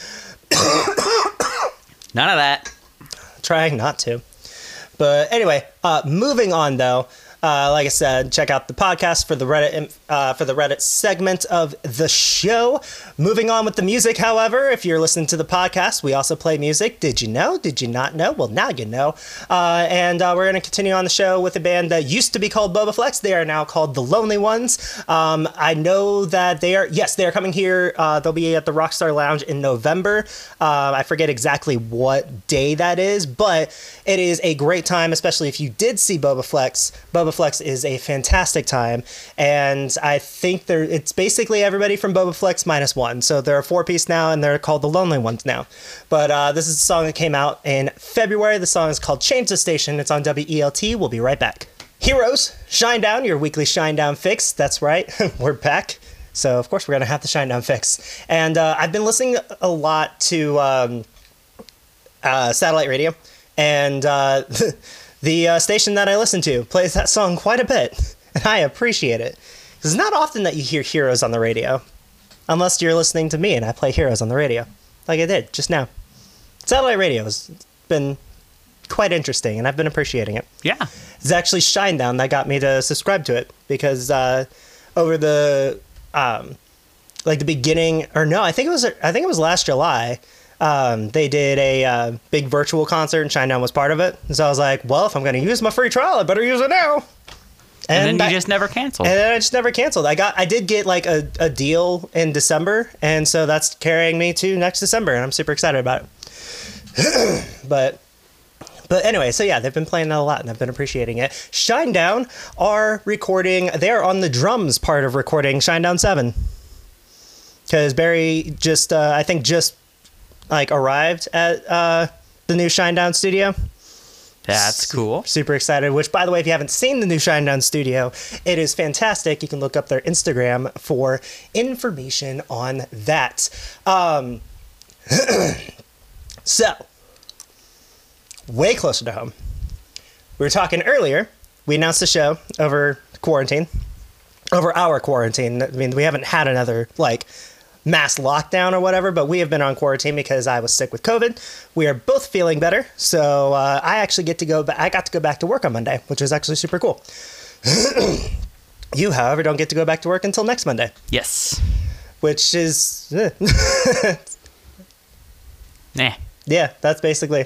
None of that. Trying not to. But anyway, moving on though. Like I said, check out the podcast for the Reddit segment of the show. Moving on with the music, however, if you're listening to the podcast, we also play music. Did you know? Did you not know? Well, now you know. And we're going to continue on the show with a band that used to be called Boba Flex. They are now called The Lonely Ones. I know that they are coming here. They'll be at the Rockstar Lounge in November. I forget exactly what day that is, but it is a great time, especially if you did see Boba Flex. Boba Flex is a fantastic time, and I think it's basically everybody from Boba Flex minus one. So they're a 4-piece now, and they're called The Lonely Ones now. But this is a song that came out in February. The song is called Change the Station. It's on WELT. We'll be right back. Heroes, Shinedown, your weekly Shinedown fix. That's right, we're back. So of course we're gonna have the Shinedown fix. And I've been listening a lot to satellite radio, and the station that I listen to plays that song quite a bit, and I appreciate it. It's not often that you hear Heroes on the radio, unless you're listening to me and I play Heroes on the radio, like I did just now. Satellite radio has been quite interesting, and I've been appreciating it. Yeah. It's actually Shinedown that got me to subscribe to it, because over the the beginning, or no, I think it was last July. They did a big virtual concert, and Shinedown was part of it. And so I was like, well, if I'm going to use my free trial, I better use it now. And then you just never canceled. And then I just never canceled. I did get like a deal in December, and so that's carrying me to next December, and I'm super excited about it. But anyway, so yeah, they've been playing that a lot, and I've been appreciating it. Shinedown are recording. They're on the drums part of recording Shinedown 7. Because Barry just arrived at the new Shinedown studio. That's cool. Super excited. Which, by the way, if you haven't seen the new Shinedown studio, it is fantastic. You can look up their Instagram for information on that. So, way closer to home. We were talking earlier. We announced the show over our quarantine. I mean, we haven't had another mass lockdown or whatever, but we have been on quarantine because I was sick with COVID. We are both feeling better, so I actually got to go back to work on Monday, which was actually super cool. You, however, don't get to go back to work until next Monday. Yes. Which is Nah. yeah, that's basically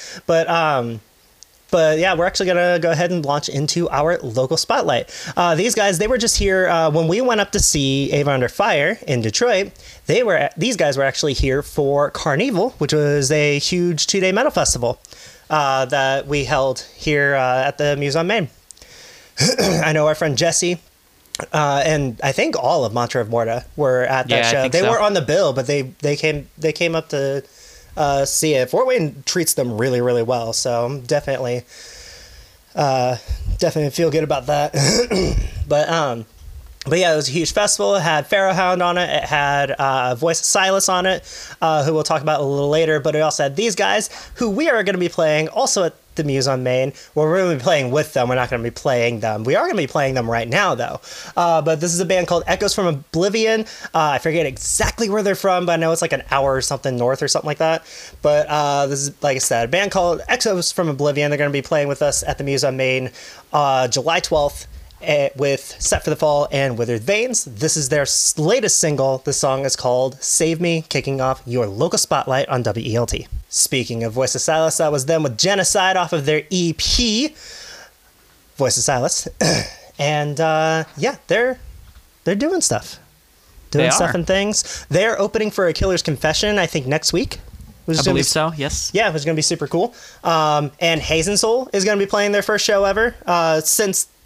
But yeah, we're actually going to go ahead and launch into our local spotlight. These guys, they were just here when we went up to see Ava Under Fire in Detroit. These guys were actually here for Carnival, which was a huge 2-day metal festival that we held here at the Muse on Main. I know our friend Jesse and I think all of Mantra of Morta were at that show. They were on the bill, but they came up to see it. Fort Wayne treats them really, really well, so definitely feel good about that. But yeah, it was a huge festival. It had Pharaohhound on it. It had Voice of Silas on it, who we'll talk about a little later. But it also had these guys, who we are going to be playing also at the Muse on Main. Well, we're going to be playing with them. We're not going to be playing them. We are going to be playing them right now, though. But this is a band called Echoes from Oblivion. I forget exactly where they're from, but I know it's like an hour or something north or something like that. But this is, like I said, a band called Echoes from Oblivion. They're going to be playing with us at the Muse on Main July 12th. With Set for the Fall and Withered Veins. This is their latest single. The song is called Save Me, kicking off your local spotlight on WELT. Speaking of Voice of Silas, that was them with Genocide off of their EP, Voice of Silas. And yeah, they're doing stuff. Doing stuff and things. They're opening for A Killer's Confession, I think, next week. I believe so, yes. Yeah, it was going to be super cool. And Hazen Soul is going to be playing their first show ever since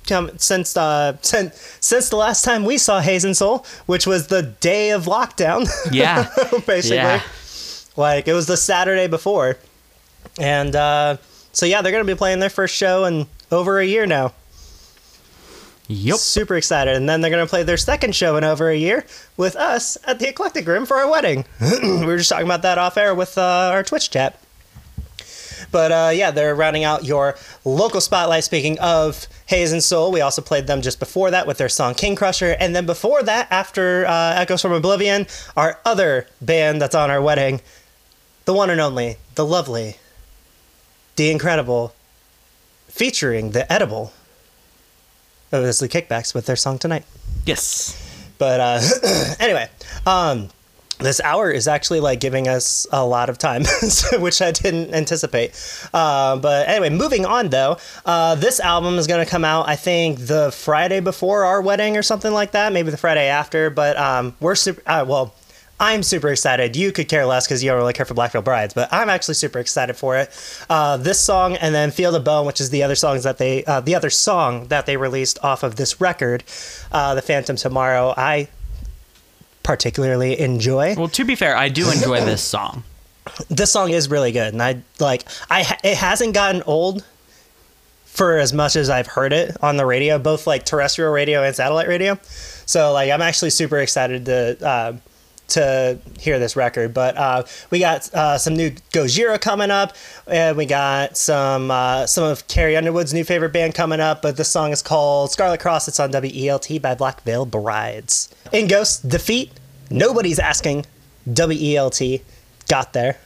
since the last time we saw Hazen Soul, which was the day of lockdown. Yeah. Basically. Yeah. Like, it was the Saturday before. And so, yeah, they're going to be playing their first show in over a year now. Yep. Super excited. And then they're going to play their second show in over a year with us at the Eclectic Room for our wedding. We were just talking about that off air with our Twitch chat. But yeah, they're rounding out your local spotlight. Speaking of Hazen Soul, we also played them just before that with their song King Crusher. And then before that, after Echoes from Oblivion, our other band that's on our wedding, the one and only, the lovely, the incredible, featuring the edible, obviously Kickbacks with their song Tonight. Yes. But anyway, this hour is actually like giving us a lot of time, which I didn't anticipate. But anyway, moving on though, this album is going to come out, I think, the Friday before our wedding or something like that, maybe the Friday after. But we're super, I'm super excited. You could care less because you don't really care for Black Veil Brides, but I'm actually super excited for it. This song and then Field of Bone, which is the other songs that the other song that they released off of this record, The Phantom Tomorrow, I particularly enjoy. Well, to be fair, I do enjoy this song. This song is really good, and it hasn't gotten old for as much as I've heard it on the radio, both like terrestrial radio and satellite radio. So like I'm actually super excited to hear this record. But we got some new Gojira coming up, and we got some of Carrie Underwood's new favorite band coming up. But this song is called Scarlet Cross. It's on WELT by Black Veil Brides. In Ghost Defeat, Nobody's Asking, WELT got there.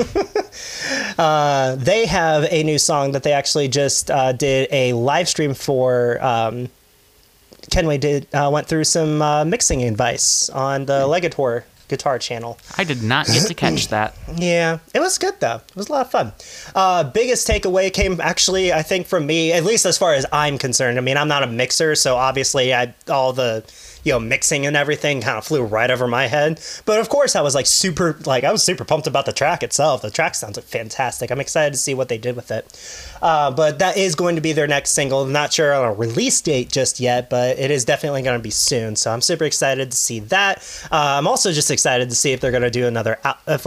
They have a new song that they actually just did a live stream for. Kenway went through some mixing advice on the Legator guitar channel. I did not get to catch that. Yeah, it was good though. It was a lot of fun. Biggest takeaway came actually, I think, from me, at least as far as I'm concerned. I mean, I'm not a mixer, so obviously all the mixing and everything kind of flew right over my head. But of course, I was super pumped about the track itself. The track sounds fantastic. I'm excited to see what they did with it. But that is going to be their next single. I'm not sure on a release date just yet, but it is definitely going to be soon. So I'm super excited to see that. I'm also just excited to see if they're going to do another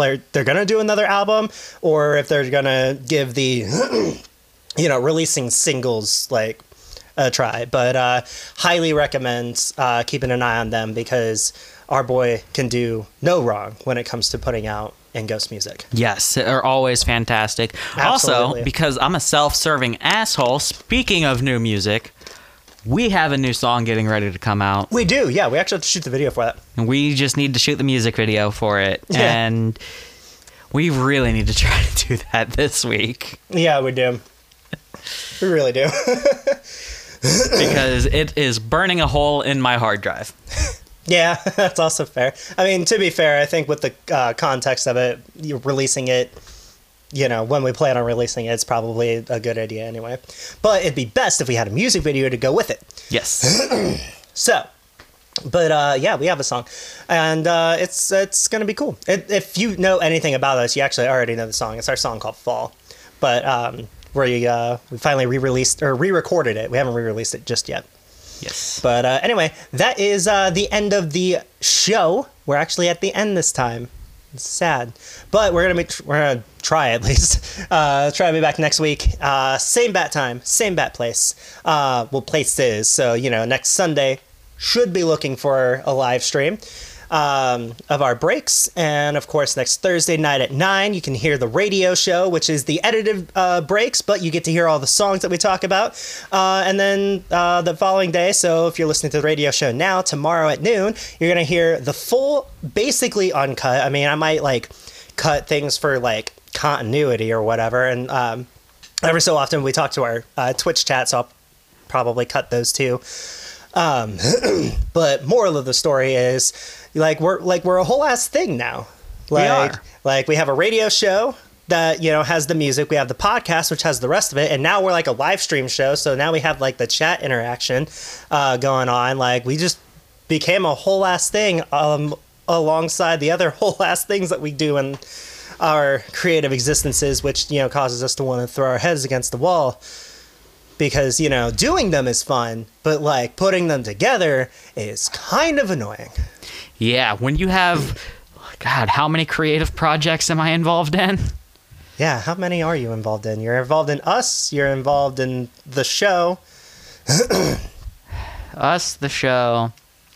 album, or if they're going to give the releasing singles like a try. But highly recommend keeping an eye on them, because our boy can do no wrong when it comes to putting out in Ghost music. Yes, they're always fantastic. Absolutely. Also, because I'm a self-serving asshole, speaking of new music, we have a new song getting ready to come out. We do, yeah. We actually have to shoot the video for that. And we just need to shoot the music video for it. Yeah. And we really need to try to do that this week. Yeah, we do. We really do. Because it is burning a hole in my hard drive. Yeah, that's also fair. I mean, to be fair, I think with the context of it, you're releasing it, when we plan on releasing it, it's probably a good idea anyway. But it'd be best if we had a music video to go with it. Yes. So, but yeah, we have a song, and it's gonna be cool. If you know anything about us, you actually already know the song. It's our song called Fall. But we finally re-recorded it. We haven't re-released it just yet. Yes. But anyway, that is the end of the show. We're actually at the end this time. It's sad, but we're gonna try at least. Try to be back next week. Same bat time, same bat place. Places. So next Sunday should be looking for a live stream of our breaks, and of course next Thursday night at 9 you can hear the radio show, which is the edited breaks, but you get to hear all the songs that we talk about, and then the following day, so if you're listening to the radio show now, tomorrow at noon you're gonna hear the full, basically uncut. I mean, I might cut things for continuity or whatever, and every so often we talk to our Twitch chat, so I'll probably cut those too. But moral of the story is we're a whole ass thing now. We are. We have a radio show that has the music. We have the podcast, which has the rest of it, and now we're a live stream show. So now we have the chat interaction going on. We just became a whole ass thing alongside the other whole ass things that we do in our creative existences, which causes us to want to throw our heads against the wall because, you know, doing them is fun, but like putting them together is kind of annoying. Yeah, when you have, God, how many creative projects am I involved in? Yeah, how many are you involved in? You're involved in us, you're involved in the show. Us, the show.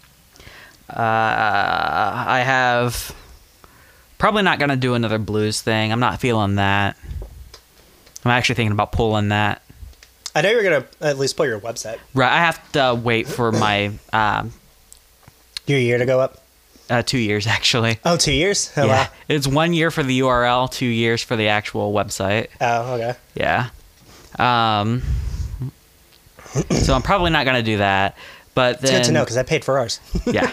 I have probably not gonna do another blues thing. I'm not feeling that. I'm actually thinking about pulling that. I know you're going to at least pull your website. Right, I have to wait for my Your year to go up? 2 years actually. Oh, 2 years? Oh, Yeah, wow. it's 1 year for the URL, 2 years for the actual website. Oh, okay. Yeah. So I'm probably not gonna do that. But then, It's good to know because I paid for ours. yeah.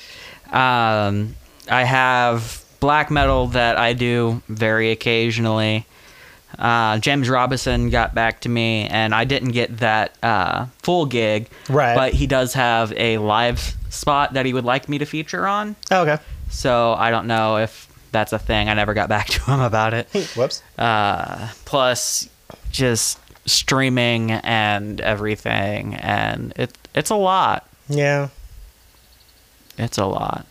I have black metal that I do very occasionally. James Robinson got back to me, and I didn't get that full gig. Right. But he does have a live spot that he would like me to feature on. Oh, okay. So I don't know if that's a thing. I never got back to him about it. Whoops. Plus, just streaming and everything, and it's a lot. Yeah. It's a lot.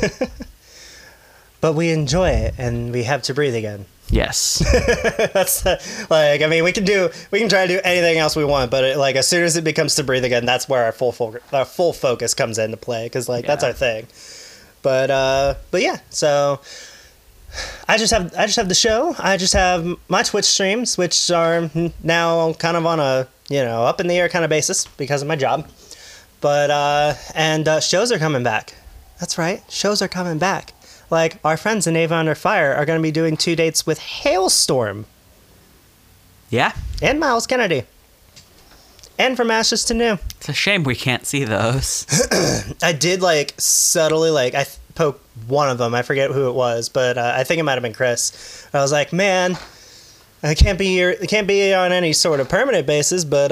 But we enjoy it, and we have to breathe again. Yes. That's like, I mean, we can try to do anything else we want, but like as soon as it becomes to breathe again, that's where our full focus comes into play, because like that's Yeah. our thing. But yeah, so I just have the show. I just have my Twitch streams, which are now kind of on a, you know, up in the air kind of basis because of my job. But shows are coming back. That's right, shows are coming back. Like, our friends in Ava Under Fire are going to be doing 2 dates with Hailstorm Yeah. and Miles Kennedy. And From Ashes to New. It's a shame we can't see those. I did, like, subtly, like, I poked one of them. I forget who it was, but I think it might have been Chris. I was like, man, it can't be on any sort of permanent basis, but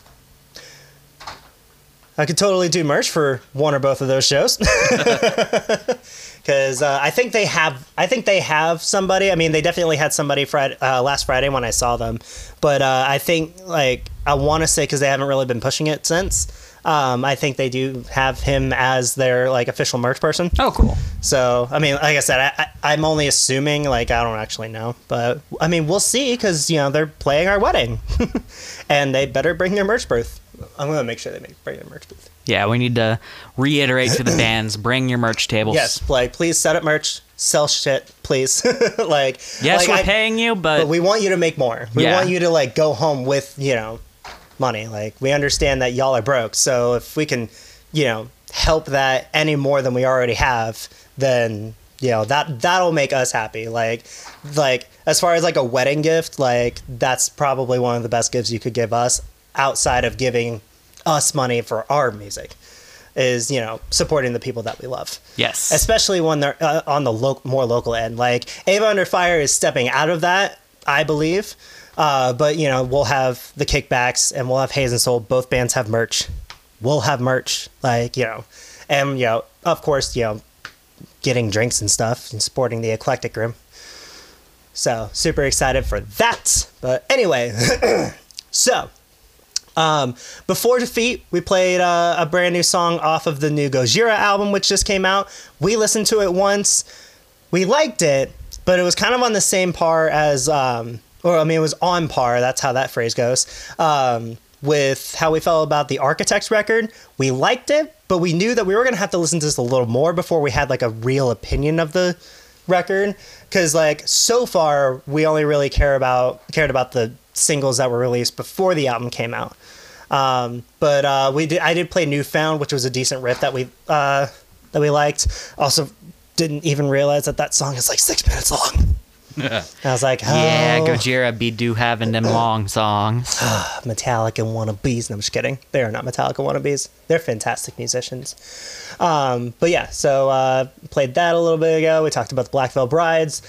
I could totally do merch for one or both of those shows. Because I think they have somebody. I mean, they definitely had somebody last Friday when I saw them. But I think, like, I want to say, because they haven't really been pushing it since, I think they do have him as their, like, official merch person. Oh, cool. So, I mean, like I said, I'm only assuming, like, I don't actually know. But, I mean, we'll see, because, you know, they're playing our wedding. And they better bring their merch booth. I'm going to make sure they bring their merch booth. Yeah, we need to reiterate to the bands, bring your merch tables. Yes, like, please set up merch, sell shit, please. Like, Yes, like, we're paying you, but we want you to make more. We Yeah. want you to, like, go home with, you know, money. Like, we understand that y'all are broke, so if we can, you know, help that any more than we already have, then, you know, that'll make us happy. Like as far as, like, a wedding gift, like, that's probably one of the best gifts you could give us outside of giving us money for our music, is, you know, supporting the people that we love. yes. Especially when they're on the more local end. Like, Ava Under Fire is stepping out of that, I believe. But, you know, we'll have the kickbacks, and we'll have Haze and Soul. Both bands have merch. We'll have merch, like, you know. And, you know, of course, you know, getting drinks and stuff and supporting the Eclectic Room. So, super excited for that. But anyway, so... before Defeat, we played a brand new song off of the new Gojira album, which just came out. We listened to it once. We liked it, but it was kind of on the same par as, it was on par, that's how that phrase goes, with how we felt about the Architects record. We liked it, but we knew that we were going to have to listen to this a little more before we had, like, a real opinion of the record. Because, like, so far, we only really cared about the singles that were released before the album came out. But I did play Newfound, which was a decent riff that we liked. Also, didn't even realize that song is like 6 minutes long. I was like, oh, Yeah, Gojira be do having them long songs. Metallica wannabes. No, I'm just kidding. They are not Metallica wannabes. They're fantastic musicians. But yeah, so played that a little bit ago. We talked about the Black Veil Brides.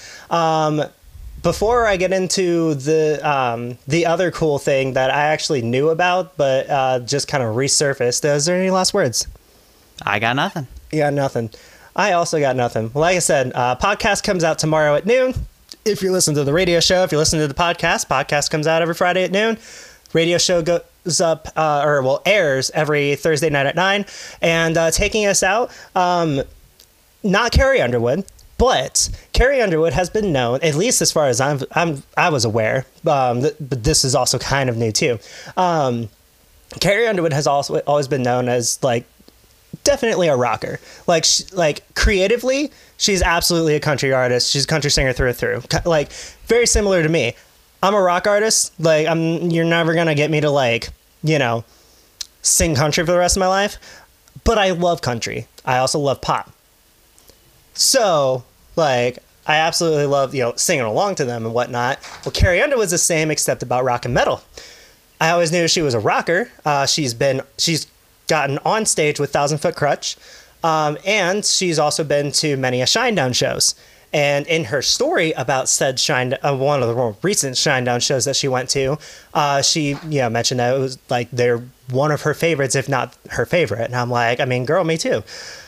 Before I get into the other cool thing that I actually knew about, but just kind of resurfaced, is there any last words? I got nothing. You got nothing. I also got nothing. Like I said, podcast comes out tomorrow at noon. If you listen to the radio show, if you listen to the podcast comes out every Friday at noon. Radio show up airs every Thursday night at 9, and taking us out, not Carrie Underwood, but Carrie Underwood has been known, at least as far as I was aware, but this is also kind of new too. Carrie Underwood has also always been known as like definitely a rocker. Like creatively, she's absolutely a country artist. She's a country singer through and through. Like very similar to me. I'm a rock artist. Like you're never gonna get me to like, you know, sing country for the rest of my life. But I love country. I also love pop. So like I absolutely love, you know, singing along to them and whatnot. Well, Carrie Underwood's the same except about rock and metal. I always knew she was a rocker. She's gotten on stage with Thousand Foot Krutch, and she's also been to many a Shinedown shows. And in her story about said one of the more recent Shinedown shows that she went to, she mentioned that it was like they're one of her favorites, if not her favorite. And I'm like, I mean, girl, me too.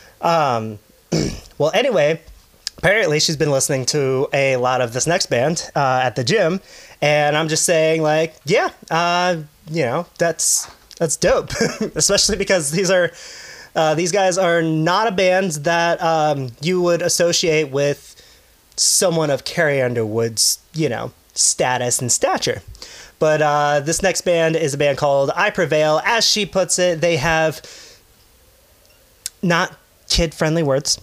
Well, anyway, apparently she's been listening to a lot of this next band at the gym, and I'm just saying, like, yeah, that's dope, especially because these guys are not a band that you would associate with someone of Carrie Underwood's, you know, status and stature. But this next band is a band called I Prevail. As she puts it, they have not kid-friendly words,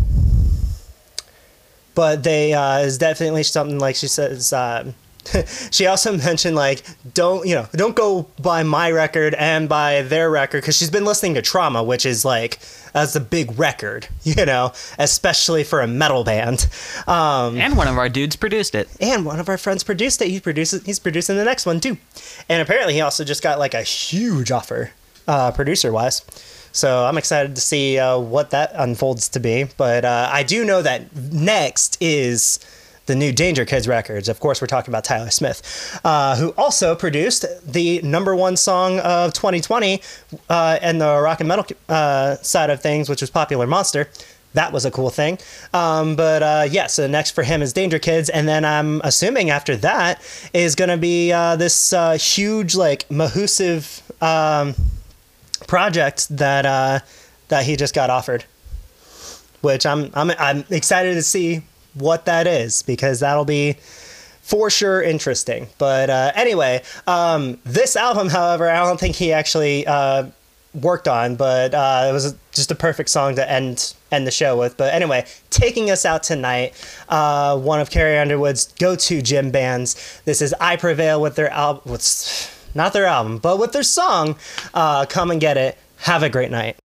but they is definitely something like she says. She also mentioned like don't go by my record and by their record, because she's been listening to Trauma, which is like that's a big record, you know, especially for a metal band. And one of our dudes produced it. And one of our friends produced it. He's producing the next one too. And apparently he also just got like a huge offer, producer wise. So I'm excited to see what that unfolds to be. But I do know that next is the new Danger Kids records. Of course, we're talking about Tyler Smith, who also produced the #1 song of 2020 and the rock and metal side of things, which was Popular Monster. That was a cool thing. So next for him is Danger Kids. And then I'm assuming after that is going to be this huge, like, mahoosive project that he just got offered, which I'm excited to see what that is, because that'll be for sure interesting. But anyway, this album, however, I don't think he actually worked on, but it was just a perfect song to end the show with. But anyway, taking us out tonight, one of Carrie Underwood's go-to gym bands. This is I Prevail with their album, not their album, but with their song, Come and Get It. Have a great night.